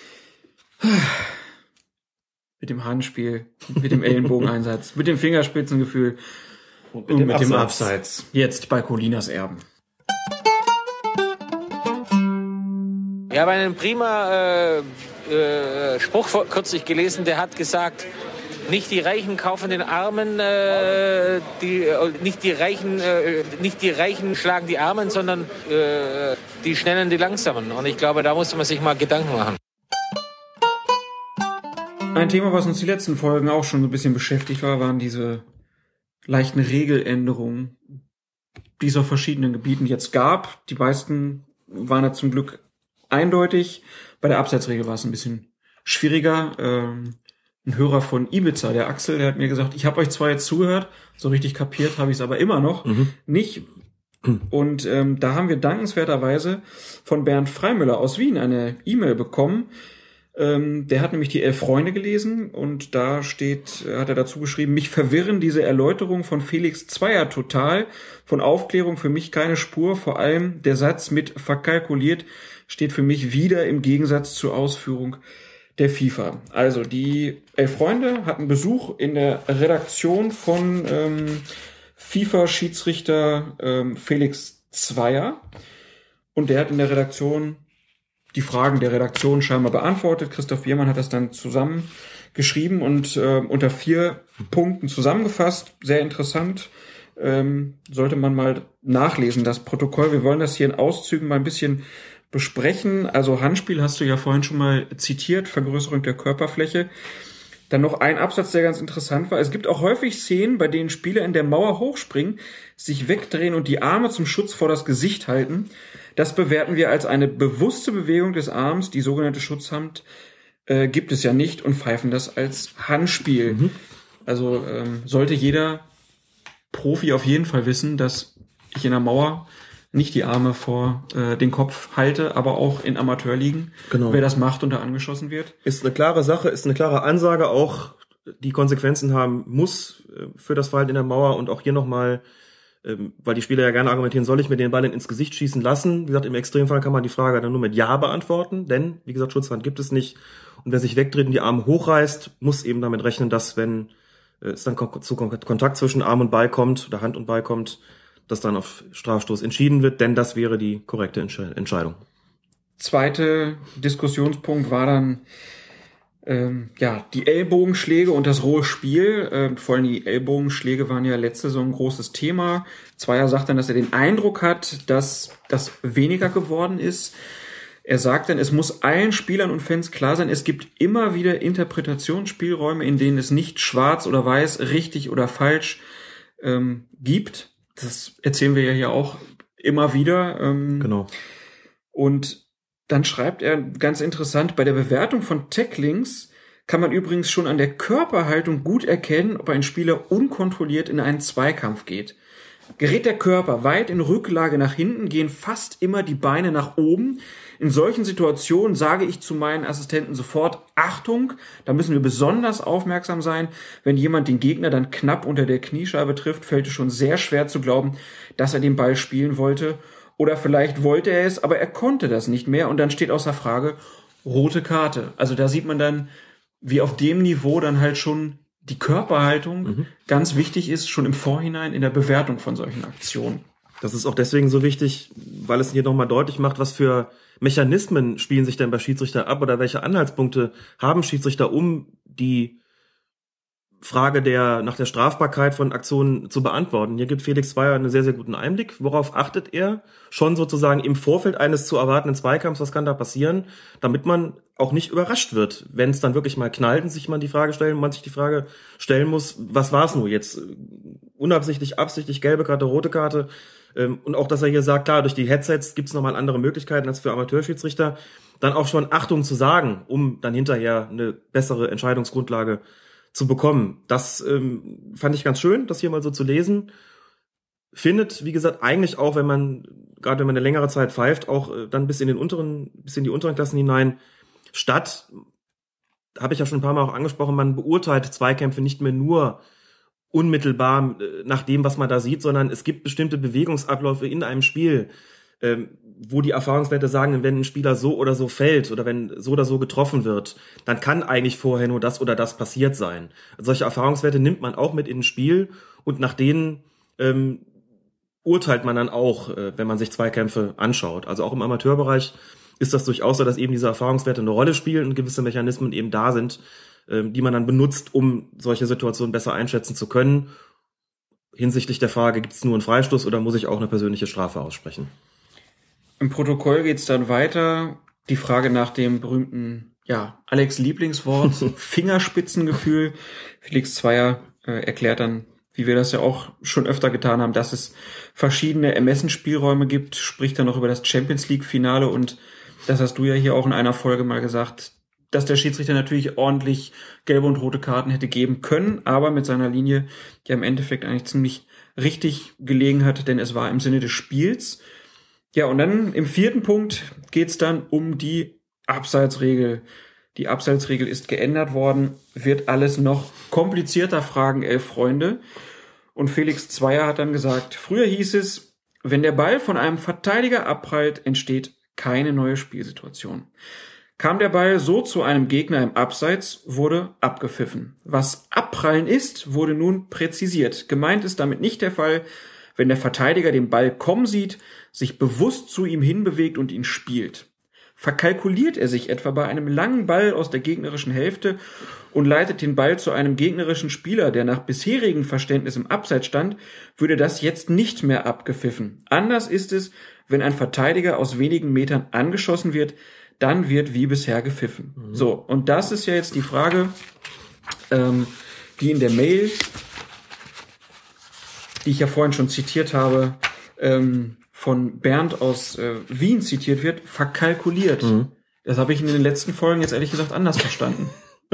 Speaker 5: mit dem Handspiel, mit dem Ellenbogeneinsatz, mit dem Fingerspitzengefühl und mit, und dem, mit dem Abseits. Jetzt bei Colinas Erben.
Speaker 7: Ich habe einen prima äh, äh, Spruch vor, kürzlich gelesen, der hat gesagt, nicht die Reichen kaufen den Armen, äh, die, äh, nicht die Reichen, äh, nicht die Reichen schlagen die Armen, sondern äh, die Schnellen die Langsamen. Und ich glaube, da muss man sich mal Gedanken machen.
Speaker 5: Ein Thema, was uns die letzten Folgen auch schon so ein bisschen beschäftigt war, waren diese leichten Regeländerungen, die es auf verschiedenen Gebieten jetzt gab. Die meisten waren ja zum Glück eindeutig. Bei der Abseitsregel war es ein bisschen schwieriger. Ähm, ein Hörer von Ibiza, der Axel, der hat mir gesagt, ich habe euch zwar jetzt zugehört, so richtig kapiert habe ich es aber immer noch mhm. nicht. Und ähm, da haben wir dankenswerterweise von Bernd Freimüller aus Wien eine E-Mail bekommen. Ähm, der hat nämlich die Elf Freunde gelesen und da steht, hat er dazu geschrieben, mich verwirren diese Erläuterungen von Felix Zweier total, von Aufklärung für mich keine Spur, vor allem der Satz mit verkalkuliert steht für mich wieder im Gegensatz zur Ausführung der FIFA. Also die Elf Freunde hatten Besuch in der Redaktion von ähm, FIFA-Schiedsrichter ähm, Felix Zweier und der hat in der Redaktion die Fragen der Redaktion scheinbar beantwortet. Christoph Biermann hat das dann zusammengeschrieben und äh, unter vier Punkten zusammengefasst. Sehr interessant. Ähm, sollte man mal nachlesen, das Protokoll. Wir wollen das hier in Auszügen mal ein bisschen besprechen. Also Handspiel hast du ja vorhin schon mal zitiert, Vergrößerung der Körperfläche. Dann noch ein Absatz, der ganz interessant war. Es gibt auch häufig Szenen, bei denen Spieler in der Mauer hochspringen, sich wegdrehen und die Arme zum Schutz vor das Gesicht halten. Das bewerten wir als eine bewusste Bewegung des Arms. Die sogenannte Schutzhand äh, gibt es ja nicht und pfeifen das als Handspiel. Mhm. Also ähm, sollte jeder Profi auf jeden Fall wissen, dass ich in der Mauer nicht die Arme vor äh, den Kopf halte, aber auch in Amateurligen. Genau. Wer das macht und da angeschossen wird.
Speaker 6: Ist eine klare Sache, ist eine klare Ansage, auch die Konsequenzen haben muss äh, für das Verhalten in der Mauer und auch hier nochmal, ähm, weil die Spieler ja gerne argumentieren, soll ich mir den Ball ins Gesicht schießen lassen? Wie gesagt, im Extremfall kann man die Frage dann nur mit Ja beantworten, denn, wie gesagt, Schutzhand gibt es nicht. Und wer sich wegdreht und die Arme hochreißt, muss eben damit rechnen, dass, wenn äh, es dann kon- zu kon- Kontakt zwischen Arm und Ball kommt oder Hand und Ball kommt, dass dann auf Strafstoß entschieden wird, denn das wäre die korrekte Entsche- Entscheidung.
Speaker 5: Zweiter Diskussionspunkt war dann ähm, ja die Ellbogenschläge und das rohe Spiel. Äh, vor allem die Ellbogenschläge waren ja letzte Saison ein großes Thema. Zweier sagt dann, dass er den Eindruck hat, dass das weniger geworden ist. Er sagt dann, es muss allen Spielern und Fans klar sein, es gibt immer wieder Interpretationsspielräume, in denen es nicht schwarz oder weiß, richtig oder falsch ähm, gibt. Das erzählen wir ja hier auch immer wieder. Ähm,
Speaker 6: genau.
Speaker 5: Und dann schreibt er ganz interessant, bei der Bewertung von Tacklings kann man übrigens schon an der Körperhaltung gut erkennen, ob ein Spieler unkontrolliert in einen Zweikampf geht. Gerät der Körper weit in Rücklage nach hinten, gehen fast immer die Beine nach oben. In solchen Situationen sage ich zu meinen Assistenten sofort, Achtung, da müssen wir besonders aufmerksam sein. Wenn jemand den Gegner dann knapp unter der Kniescheibe trifft, fällt es schon sehr schwer zu glauben, dass er den Ball spielen wollte. Oder vielleicht wollte er es, aber er konnte das nicht mehr. Und dann steht außer Frage, rote Karte. Also da sieht man dann, wie auf dem Niveau dann halt schon die Körperhaltung mhm. ganz wichtig ist, schon im Vorhinein in der Bewertung von solchen Aktionen.
Speaker 6: Das ist auch deswegen so wichtig, weil es hier nochmal deutlich macht, was für Mechanismen spielen sich denn bei Schiedsrichter ab oder welche Anhaltspunkte haben Schiedsrichter, um die Frage der nach der Strafbarkeit von Aktionen zu beantworten. Hier gibt Felix Zweier einen sehr, sehr guten Einblick. Worauf achtet er? Schon sozusagen im Vorfeld eines zu erwartenden Zweikampfs, was kann da passieren, damit man auch nicht überrascht wird, wenn es dann wirklich mal knallt und sich man die Frage stellen, man sich die Frage stellen muss, was war es nur jetzt? Unabsichtlich, absichtlich, gelbe Karte, rote Karte. Und auch, dass er hier sagt, klar, durch die Headsets gibt es nochmal andere Möglichkeiten als für Amateurschiedsrichter, dann auch schon Achtung zu sagen, um dann hinterher eine bessere Entscheidungsgrundlage zu bekommen. Das ähm, fand ich ganz schön, das hier mal so zu lesen. Findet, wie gesagt, eigentlich auch, wenn man, gerade wenn man eine längere Zeit pfeift, auch äh, dann bis in den unteren, bis in die unteren Klassen hinein statt. Habe ich ja schon ein paar Mal auch angesprochen, man beurteilt Zweikämpfe nicht mehr nur unmittelbar äh, nach dem, was man da sieht, sondern es gibt bestimmte Bewegungsabläufe in einem Spiel, ähm, wo die Erfahrungswerte sagen, wenn ein Spieler so oder so fällt oder wenn so oder so getroffen wird, dann kann eigentlich vorher nur das oder das passiert sein. Solche Erfahrungswerte nimmt man auch mit in ein Spiel und nach denen ähm, urteilt man dann auch, äh, wenn man sich Zweikämpfe anschaut. Also auch im Amateurbereich ist das durchaus so, dass eben diese Erfahrungswerte eine Rolle spielen und gewisse Mechanismen eben da sind, äh, die man dann benutzt, um solche Situationen besser einschätzen zu können. Hinsichtlich der Frage, gibt es nur einen Freistoß oder muss ich auch eine persönliche Strafe aussprechen?
Speaker 5: Im Protokoll geht's dann weiter. Die Frage nach dem berühmten, ja, Alex Lieblingswort, Fingerspitzengefühl. Felix Zweier äh, erklärt dann, wie wir das ja auch schon öfter getan haben, dass es verschiedene Ermessensspielräume gibt, spricht dann noch über das Champions League Finale und das hast du ja hier auch in einer Folge mal gesagt, dass der Schiedsrichter natürlich ordentlich gelbe und rote Karten hätte geben können, aber mit seiner Linie, die im Endeffekt eigentlich ziemlich richtig gelegen hat, denn es war im Sinne des Spiels. Ja, und dann im vierten Punkt geht's dann um die Abseitsregel. Die Abseitsregel ist geändert worden, wird alles noch komplizierter, fragen elf Freunde. Und Felix Zweier hat dann gesagt, früher hieß es, wenn der Ball von einem Verteidiger abprallt, entsteht keine neue Spielsituation. Kam der Ball so zu einem Gegner im Abseits, wurde abgepfiffen. Was abprallen ist, wurde nun präzisiert. Gemeint ist damit nicht der Fall, wenn der Verteidiger den Ball kommen sieht, sich bewusst zu ihm hinbewegt und ihn spielt. Verkalkuliert er sich etwa bei einem langen Ball aus der gegnerischen Hälfte und leitet den Ball zu einem gegnerischen Spieler, der nach bisherigem Verständnis im Abseits stand, würde das jetzt nicht mehr abgepfiffen. Anders ist es, wenn ein Verteidiger aus wenigen Metern angeschossen wird, dann wird wie bisher gepfiffen. Mhm. So, und das ist ja jetzt die Frage, ähm, die in der Mail, die ich ja vorhin schon zitiert habe, ähm, von Bernd aus äh, Wien zitiert wird, verkalkuliert. Mhm. Das habe ich in den letzten Folgen jetzt ehrlich gesagt anders verstanden.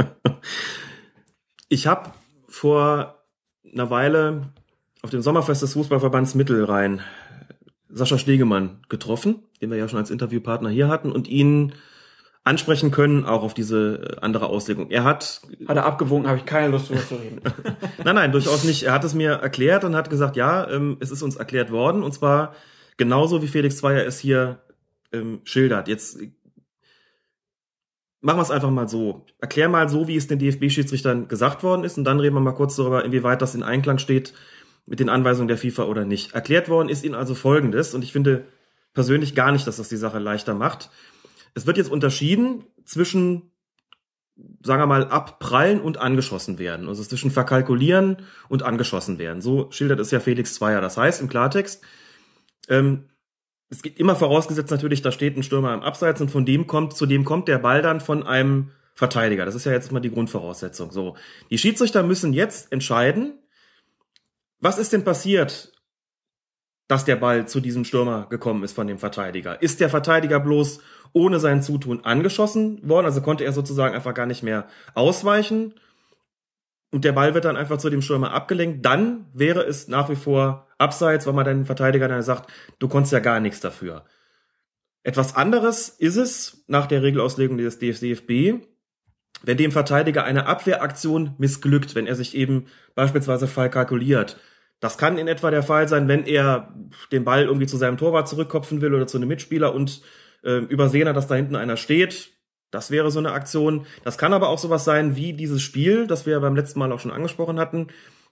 Speaker 6: Ich habe vor einer Weile auf dem Sommerfest des Fußballverbands Mittelrhein Sascha Stegemann getroffen, den wir ja schon als Interviewpartner hier hatten, und ihn ansprechen können, auch auf diese andere Auslegung. Er hat...
Speaker 5: Hat er abgewunken, habe ich keine Lust, darüber zu reden.
Speaker 6: Nein, nein, durchaus nicht. Er hat es mir erklärt und hat gesagt, ja, ähm, es ist uns erklärt worden, und zwar genauso, wie Felix Zweier es hier ähm, schildert. Jetzt machen wir es einfach mal so. Erklär mal so, wie es den D F B-Schiedsrichtern gesagt worden ist, und dann reden wir mal kurz darüber, inwieweit das in Einklang steht mit den Anweisungen der FIFA oder nicht. Erklärt worden ist ihnen also Folgendes, und ich finde persönlich gar nicht, dass das die Sache leichter macht. Es wird jetzt unterschieden zwischen, sagen wir mal, abprallen und angeschossen werden. Also zwischen verkalkulieren und angeschossen werden. So schildert es ja Felix Zweier. Das heißt im Klartext, ähm, es geht immer vorausgesetzt natürlich, da steht ein Stürmer im Abseits und von dem kommt, zu dem kommt der Ball dann von einem Verteidiger. Das ist ja jetzt mal die Grundvoraussetzung. So, die Schiedsrichter müssen jetzt entscheiden, was ist denn passiert, dass der Ball zu diesem Stürmer gekommen ist von dem Verteidiger? Ist der Verteidiger bloß ohne sein Zutun angeschossen worden? Also konnte er sozusagen einfach gar nicht mehr ausweichen und der Ball wird dann einfach zu dem Stürmer abgelenkt. Dann wäre es nach wie vor Abseits, weil man dann den Verteidiger dann sagt, du konntest ja gar nichts dafür. Etwas anderes ist es nach der Regelauslegung des D F B, wenn dem Verteidiger eine Abwehraktion missglückt, wenn er sich eben beispielsweise verkalkuliert. Das kann in etwa der Fall sein, wenn er den Ball irgendwie zu seinem Torwart zurückkopfen will oder zu einem Mitspieler und äh, übersehen hat, dass da hinten einer steht. Das wäre so eine Aktion. Das kann aber auch sowas sein wie dieses Spiel, das wir beim letzten Mal auch schon angesprochen hatten.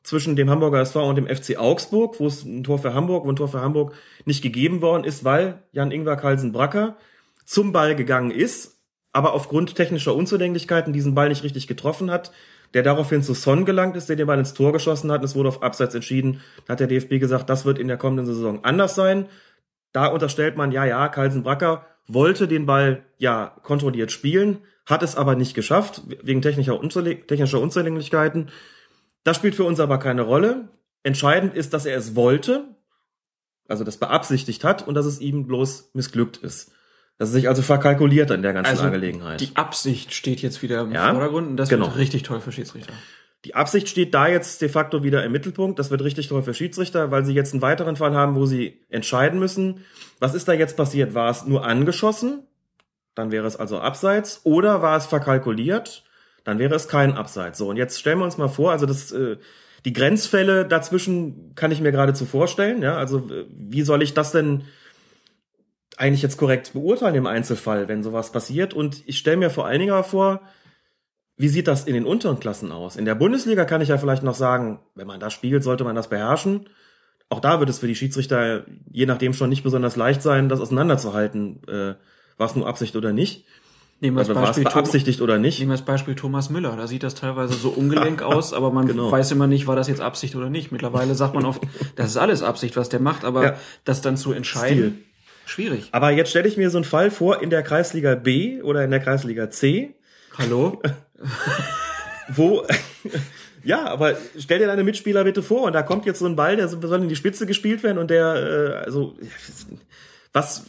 Speaker 6: zwischen dem Hamburger S V und dem F C Augsburg, wo es ein Tor für Hamburg, wo ein Tor für Hamburg nicht gegeben worden ist, weil Jan-Ingvar Carlsen-Bracker zum Ball gegangen ist, aber aufgrund technischer Unzulänglichkeiten diesen Ball nicht richtig getroffen hat, der daraufhin zu Son gelangt ist, der den Ball ins Tor geschossen hat. Es wurde auf Abseits entschieden. Da hat der D F B gesagt, das wird in der kommenden Saison anders sein. Da unterstellt man, ja, ja, Carlsen-Bracker wollte den Ball ja kontrolliert spielen, hat es aber nicht geschafft, wegen technischer, Unzuläng- technischer Unzulänglichkeiten. Das spielt für uns aber keine Rolle. Entscheidend ist, dass er es wollte, also das beabsichtigt hat und dass es ihm bloß missglückt ist. Dass er sich also verkalkuliert in der ganzen
Speaker 5: also
Speaker 6: Angelegenheit.
Speaker 5: Die Absicht steht jetzt wieder im
Speaker 6: ja,
Speaker 5: Vordergrund und das
Speaker 6: genau.
Speaker 5: wird richtig toll für Schiedsrichter.
Speaker 6: Die Absicht steht da jetzt de facto wieder im Mittelpunkt. Das wird richtig toll für Schiedsrichter, weil sie jetzt einen weiteren Fall haben, wo sie entscheiden müssen. Was ist da jetzt passiert? War es nur angeschossen? Dann wäre es also Abseits. Oder war es verkalkuliert? Dann wäre es kein Abseits. So, und jetzt stellen wir uns mal vor, also das, äh, die Grenzfälle dazwischen kann ich mir geradezu vorstellen. Ja, also äh, wie soll ich das denn eigentlich jetzt korrekt beurteilen im Einzelfall, wenn sowas passiert? Und ich stelle mir vor allen Dingen aber vor, wie sieht das in den unteren Klassen aus? In der Bundesliga kann ich ja vielleicht noch sagen, wenn man da spielt, sollte man das beherrschen. Auch da wird es für die Schiedsrichter je nachdem schon nicht besonders leicht sein, das auseinanderzuhalten, äh, war es nur Absicht oder nicht.
Speaker 5: Nehmen wir
Speaker 6: also
Speaker 5: das Beispiel
Speaker 6: war es beabsichtigt oder nicht.
Speaker 5: Nehmen wir das Beispiel Thomas Müller. Da sieht das teilweise so ungelenk aus, aber man
Speaker 6: genau.
Speaker 5: weiß immer nicht, war das jetzt Absicht oder nicht. Mittlerweile sagt man oft, das ist alles Absicht, was der macht, aber ja. das dann zu entscheiden,
Speaker 6: Stil.
Speaker 5: Schwierig.
Speaker 6: Aber jetzt stelle ich mir so einen Fall vor in der Kreisliga B oder in der Kreisliga C.
Speaker 5: Hallo?
Speaker 6: Wo, ja, aber stell dir deine Mitspieler bitte vor und da kommt jetzt so ein Ball, der soll in die Spitze gespielt werden und der, äh, also, was,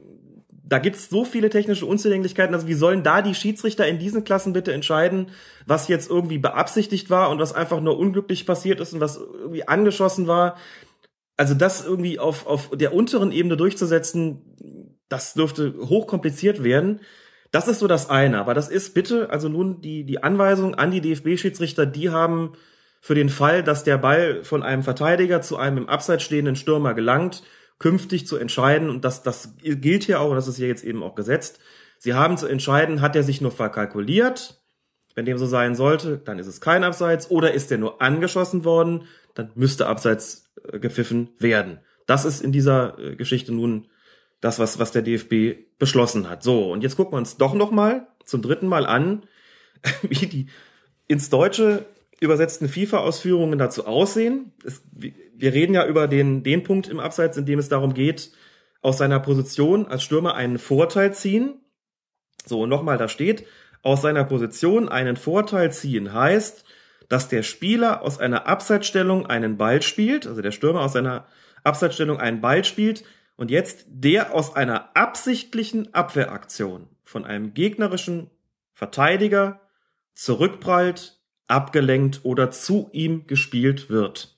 Speaker 6: da gibt's so viele technische Unzulänglichkeiten, also wie sollen da die Schiedsrichter in diesen Klassen bitte entscheiden, was jetzt irgendwie beabsichtigt war und was einfach nur unglücklich passiert ist und was irgendwie angeschossen war? Also das irgendwie auf, auf der unteren Ebene durchzusetzen, das dürfte hochkompliziert werden. Das ist so das eine, aber das ist bitte, also nun die, die Anweisung an die D F B-Schiedsrichter, die haben für den Fall, dass der Ball von einem Verteidiger zu einem im Abseits stehenden Stürmer gelangt, künftig zu entscheiden, und das, das gilt hier auch, und das ist hier jetzt eben auch gesetzt, sie haben zu entscheiden, hat er sich nur verkalkuliert, wenn dem so sein sollte, dann ist es kein Abseits, oder ist er nur angeschossen worden, dann müsste Abseits äh, gepfiffen werden. Das ist in dieser äh, Geschichte nun das, was, was der D F B beschlossen hat. So, und jetzt gucken wir uns doch noch mal zum dritten Mal an, wie die ins Deutsche übersetzten FIFA-Ausführungen dazu aussehen. Es, wir reden ja über den, den Punkt im Abseits, in dem es darum geht, aus seiner Position als Stürmer einen Vorteil ziehen. So, und nochmal, da steht, aus seiner Position einen Vorteil ziehen heißt, dass der Spieler aus einer Abseitsstellung einen Ball spielt, also der Stürmer aus seiner Abseitsstellung einen Ball spielt, und jetzt der aus einer absichtlichen Abwehraktion von einem gegnerischen Verteidiger zurückprallt, abgelenkt oder zu ihm gespielt wird.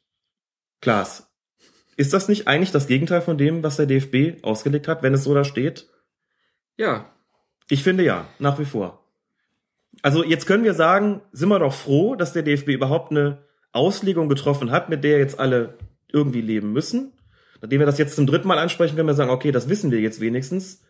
Speaker 6: Klaas, ist das nicht eigentlich das Gegenteil von dem, was der D F B ausgelegt hat, wenn es so da steht?
Speaker 5: Ja.
Speaker 6: Ich finde ja, nach wie vor. Also jetzt können wir sagen, sind wir doch froh, dass der D F B überhaupt eine Auslegung getroffen hat, mit der jetzt alle irgendwie leben müssen. Nachdem wir das jetzt zum dritten Mal ansprechen, können wir sagen, okay, das wissen wir jetzt wenigstens.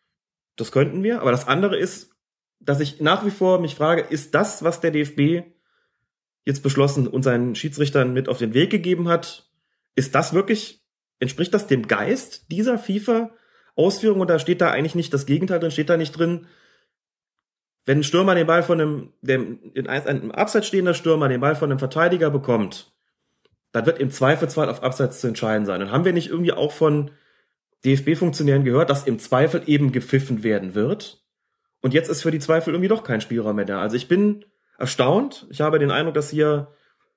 Speaker 6: Das könnten wir. Aber das andere ist, dass ich nach wie vor mich frage, ist das, was der D F B jetzt beschlossen und seinen Schiedsrichtern mit auf den Weg gegeben hat, ist das wirklich, entspricht das dem Geist dieser FIFA-Ausführung? Und da steht da eigentlich nicht das Gegenteil drin, steht da nicht drin, wenn ein Stürmer den Ball von einem, dem, in einem Abseits stehender Stürmer den Ball von einem Verteidiger bekommt, dann wird im Zweifelsfall auf Abseits zu entscheiden sein. Und haben wir nicht irgendwie auch von D F B-Funktionären gehört, dass im Zweifel eben gepfiffen werden wird? Und jetzt ist für die Zweifel irgendwie doch kein Spielraum mehr da. Also ich bin erstaunt. Ich habe den Eindruck, dass hier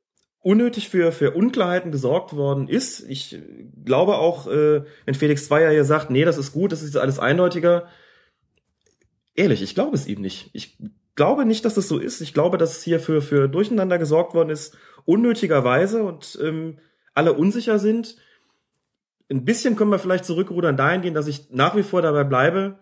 Speaker 6: unnötig für, für Unklarheiten gesorgt worden ist. Ich glaube auch, äh, wenn Felix Zweier hier sagt, nee, das ist gut, das ist alles eindeutiger. Ehrlich, ich glaube es ihm nicht. Ich glaube nicht, dass das so ist. Ich glaube, dass hier für, für Durcheinander gesorgt worden ist, unnötigerweise, und ähm, alle unsicher sind. Ein bisschen können wir vielleicht zurückrudern dahingehend, dass ich nach wie vor dabei bleibe,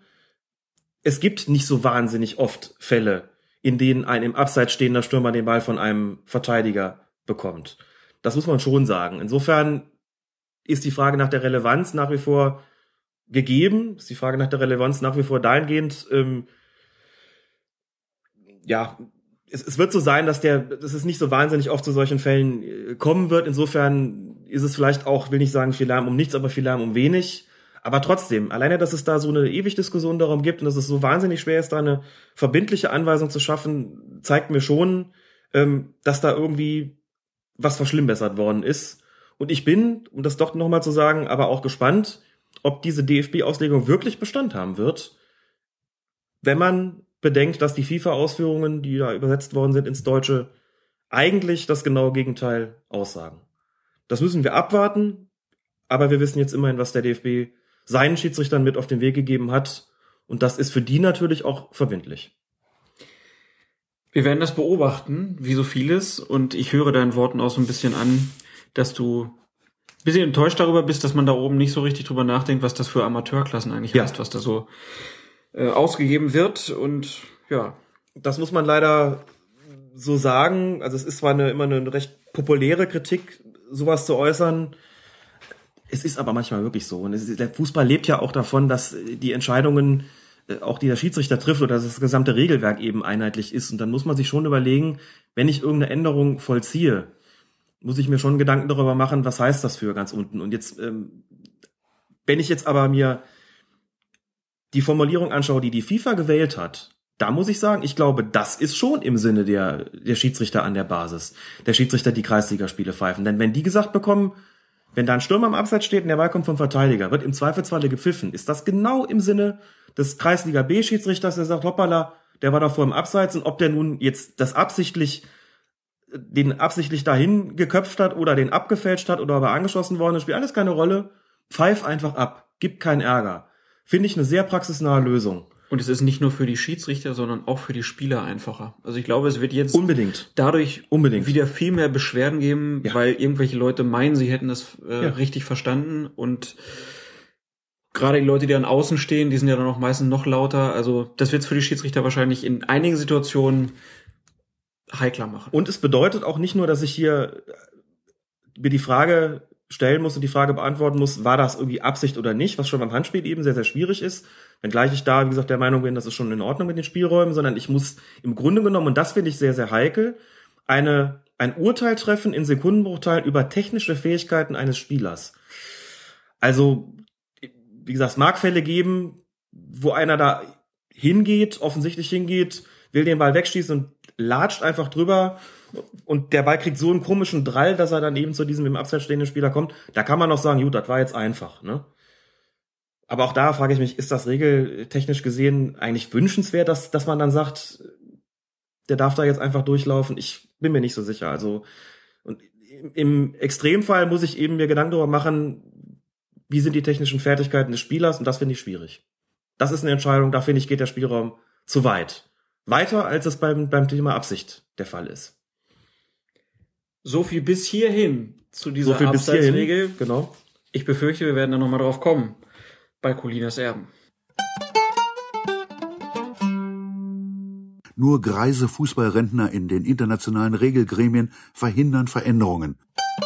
Speaker 6: es gibt nicht so wahnsinnig oft Fälle, in denen ein im Abseits stehender Stürmer den Ball von einem Verteidiger bekommt. Das muss man schon sagen. Insofern ist die Frage nach der Relevanz nach wie vor gegeben, ist die Frage nach der Relevanz nach wie vor dahingehend, ähm, ja, es, es wird so sein, dass der, dass es nicht so wahnsinnig oft zu solchen Fällen äh, kommen wird. Insofern ist es vielleicht auch, will nicht sagen viel Lärm um nichts, aber viel Lärm um wenig. Aber trotzdem, alleine, dass es da so eine ewig Diskussion darum gibt und dass es so wahnsinnig schwer ist, da eine verbindliche Anweisung zu schaffen, zeigt mir schon, ähm, dass da irgendwie was verschlimmbessert worden ist. Und ich bin, um das doch nochmal zu sagen, aber auch gespannt, ob diese D F B-Auslegung wirklich Bestand haben wird, wenn man bedenkt, dass die FIFA-Ausführungen, die da übersetzt worden sind ins Deutsche, eigentlich das genaue Gegenteil aussagen. Das müssen wir abwarten, aber wir wissen jetzt immerhin, was der D F B seinen Schiedsrichtern mit auf den Weg gegeben hat. Und das ist für die natürlich auch verbindlich.
Speaker 5: Wir werden das beobachten, wie so vieles. Und ich höre deinen Worten auch so ein bisschen an, dass du ein bisschen enttäuscht darüber bist, dass man da oben nicht so richtig drüber nachdenkt, was das für Amateurklassen eigentlich ja. heißt, was da so äh, ausgegeben wird. Und ja,
Speaker 6: das muss man leider so sagen. Also es ist zwar eine, immer eine recht populäre Kritik, sowas zu äußern. Es ist aber manchmal wirklich so. Und es ist, der Fußball lebt ja auch davon, dass die Entscheidungen, äh, auch die der Schiedsrichter trifft oder dass das gesamte Regelwerk eben einheitlich ist. Und dann muss man sich schon überlegen, wenn ich irgendeine Änderung vollziehe, muss ich mir schon Gedanken darüber machen, was heißt das für ganz unten. Und jetzt, ähm, wenn ich jetzt aber mir die Formulierung anschaue, die die FIFA gewählt hat, da muss ich sagen, ich glaube, das ist schon im Sinne der, der Schiedsrichter an der Basis. Der Schiedsrichter, die Kreisligaspiele pfeifen. Denn wenn die gesagt bekommen, wenn da ein Stürmer am Abseits steht und der Ball kommt vom Verteidiger, wird im Zweifelsfalle gepfiffen. Ist das genau im Sinne des Kreisliga-B-Schiedsrichters, der sagt, hoppala, der war davor im Abseits, und ob der nun jetzt das absichtlich, den absichtlich dahin geköpft hat oder den abgefälscht hat oder aber angeschossen worden ist, spielt alles keine Rolle. Pfeif einfach ab. Gibt keinen Ärger. Finde ich eine sehr praxisnahe Lösung.
Speaker 5: Und es ist nicht nur für die Schiedsrichter, sondern auch für die Spieler einfacher. Also ich glaube, es wird jetzt
Speaker 6: unbedingt
Speaker 5: dadurch
Speaker 6: unbedingt
Speaker 5: wieder viel mehr Beschwerden geben, ja. weil irgendwelche Leute meinen, sie hätten das äh, ja. richtig verstanden. Und gerade die Leute, die an außen stehen, die sind ja dann auch meistens noch lauter. Also das wird es für die Schiedsrichter wahrscheinlich in einigen Situationen heikler machen.
Speaker 6: Und es bedeutet auch nicht nur, dass ich hier mir die Frage stellen muss und die Frage beantworten muss, war das irgendwie Absicht oder nicht, was schon beim Handspiel eben sehr, sehr schwierig ist. Wenngleich ich da, wie gesagt, der Meinung bin, das ist schon in Ordnung mit den Spielräumen, sondern ich muss im Grunde genommen, und das finde ich sehr, sehr heikel, eine, ein Urteil treffen in Sekundenbruchteilen über technische Fähigkeiten eines Spielers. Also, wie gesagt, es mag Fälle geben, wo einer da hingeht, offensichtlich hingeht, will den Ball wegschießen und latscht einfach drüber und der Ball kriegt so einen komischen Drall, dass er dann eben zu diesem im Abseits stehenden Spieler kommt. Da kann man noch sagen, gut, das war jetzt einfach, ne? Aber auch da frage ich mich, ist das regeltechnisch gesehen eigentlich wünschenswert, dass, dass man dann sagt, der darf da jetzt einfach durchlaufen? Ich bin mir nicht so sicher. Also, und im Extremfall muss ich eben mir Gedanken darüber machen, wie sind die technischen Fertigkeiten des Spielers, und das finde ich schwierig. Das ist eine Entscheidung, da finde ich, geht der Spielraum zu weit. Weiter, als es beim, beim Thema Absicht der Fall ist.
Speaker 5: So viel bis hierhin zu dieser
Speaker 6: so viel
Speaker 5: Abseitsregel.
Speaker 6: Bis hierhin, genau.
Speaker 5: Ich befürchte, wir werden da nochmal drauf kommen. Bei Colinas Erben.
Speaker 2: Nur greise Fußballrentner in den internationalen Regelgremien verhindern Veränderungen.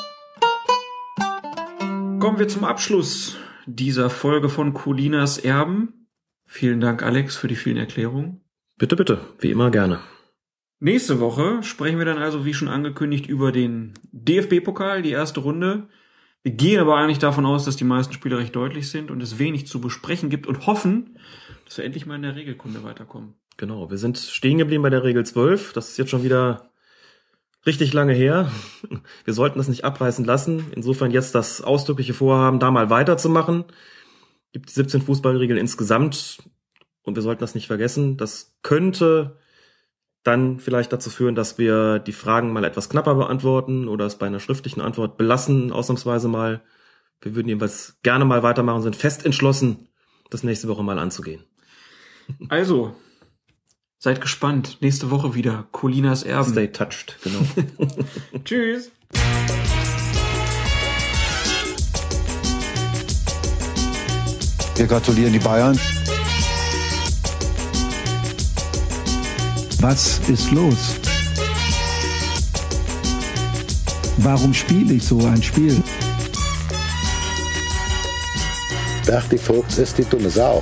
Speaker 5: Kommen wir zum Abschluss dieser Folge von Colinas Erben. Vielen Dank, Alex, für die vielen Erklärungen.
Speaker 6: Bitte, bitte. Wie immer gerne.
Speaker 5: Nächste Woche sprechen wir dann also, wie schon angekündigt, über den D F B-Pokal, die erste Runde. Wir gehen aber eigentlich davon aus, dass die meisten Spiele recht deutlich sind und es wenig zu besprechen gibt und hoffen, dass wir endlich mal in der Regelkunde weiterkommen.
Speaker 6: Genau, wir sind stehen geblieben bei der Regel zwölf. Das ist jetzt schon wieder richtig lange her. Wir sollten das nicht abreißen lassen. Insofern jetzt das ausdrückliche Vorhaben, da mal weiterzumachen. Gibt siebzehn Fußballregeln insgesamt und wir sollten das nicht vergessen. Das könnte dann vielleicht dazu führen, dass wir die Fragen mal etwas knapper beantworten oder es bei einer schriftlichen Antwort belassen, ausnahmsweise mal. Wir würden jedenfalls gerne mal weitermachen, sind fest entschlossen, das nächste Woche mal anzugehen.
Speaker 5: Also, seid gespannt. Nächste Woche wieder Colinas Erben.
Speaker 6: Stay touched, genau.
Speaker 5: Tschüss.
Speaker 2: Wir gratulieren die Bayern.
Speaker 3: Was ist los? Warum spiele ich so ein Spiel?
Speaker 4: Berti Vogt ist die dumme Sau.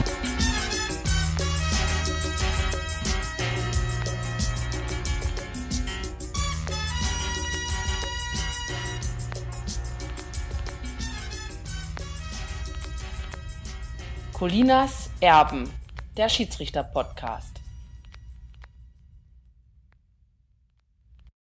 Speaker 1: Colinas Erben, der Schiedsrichter-Podcast.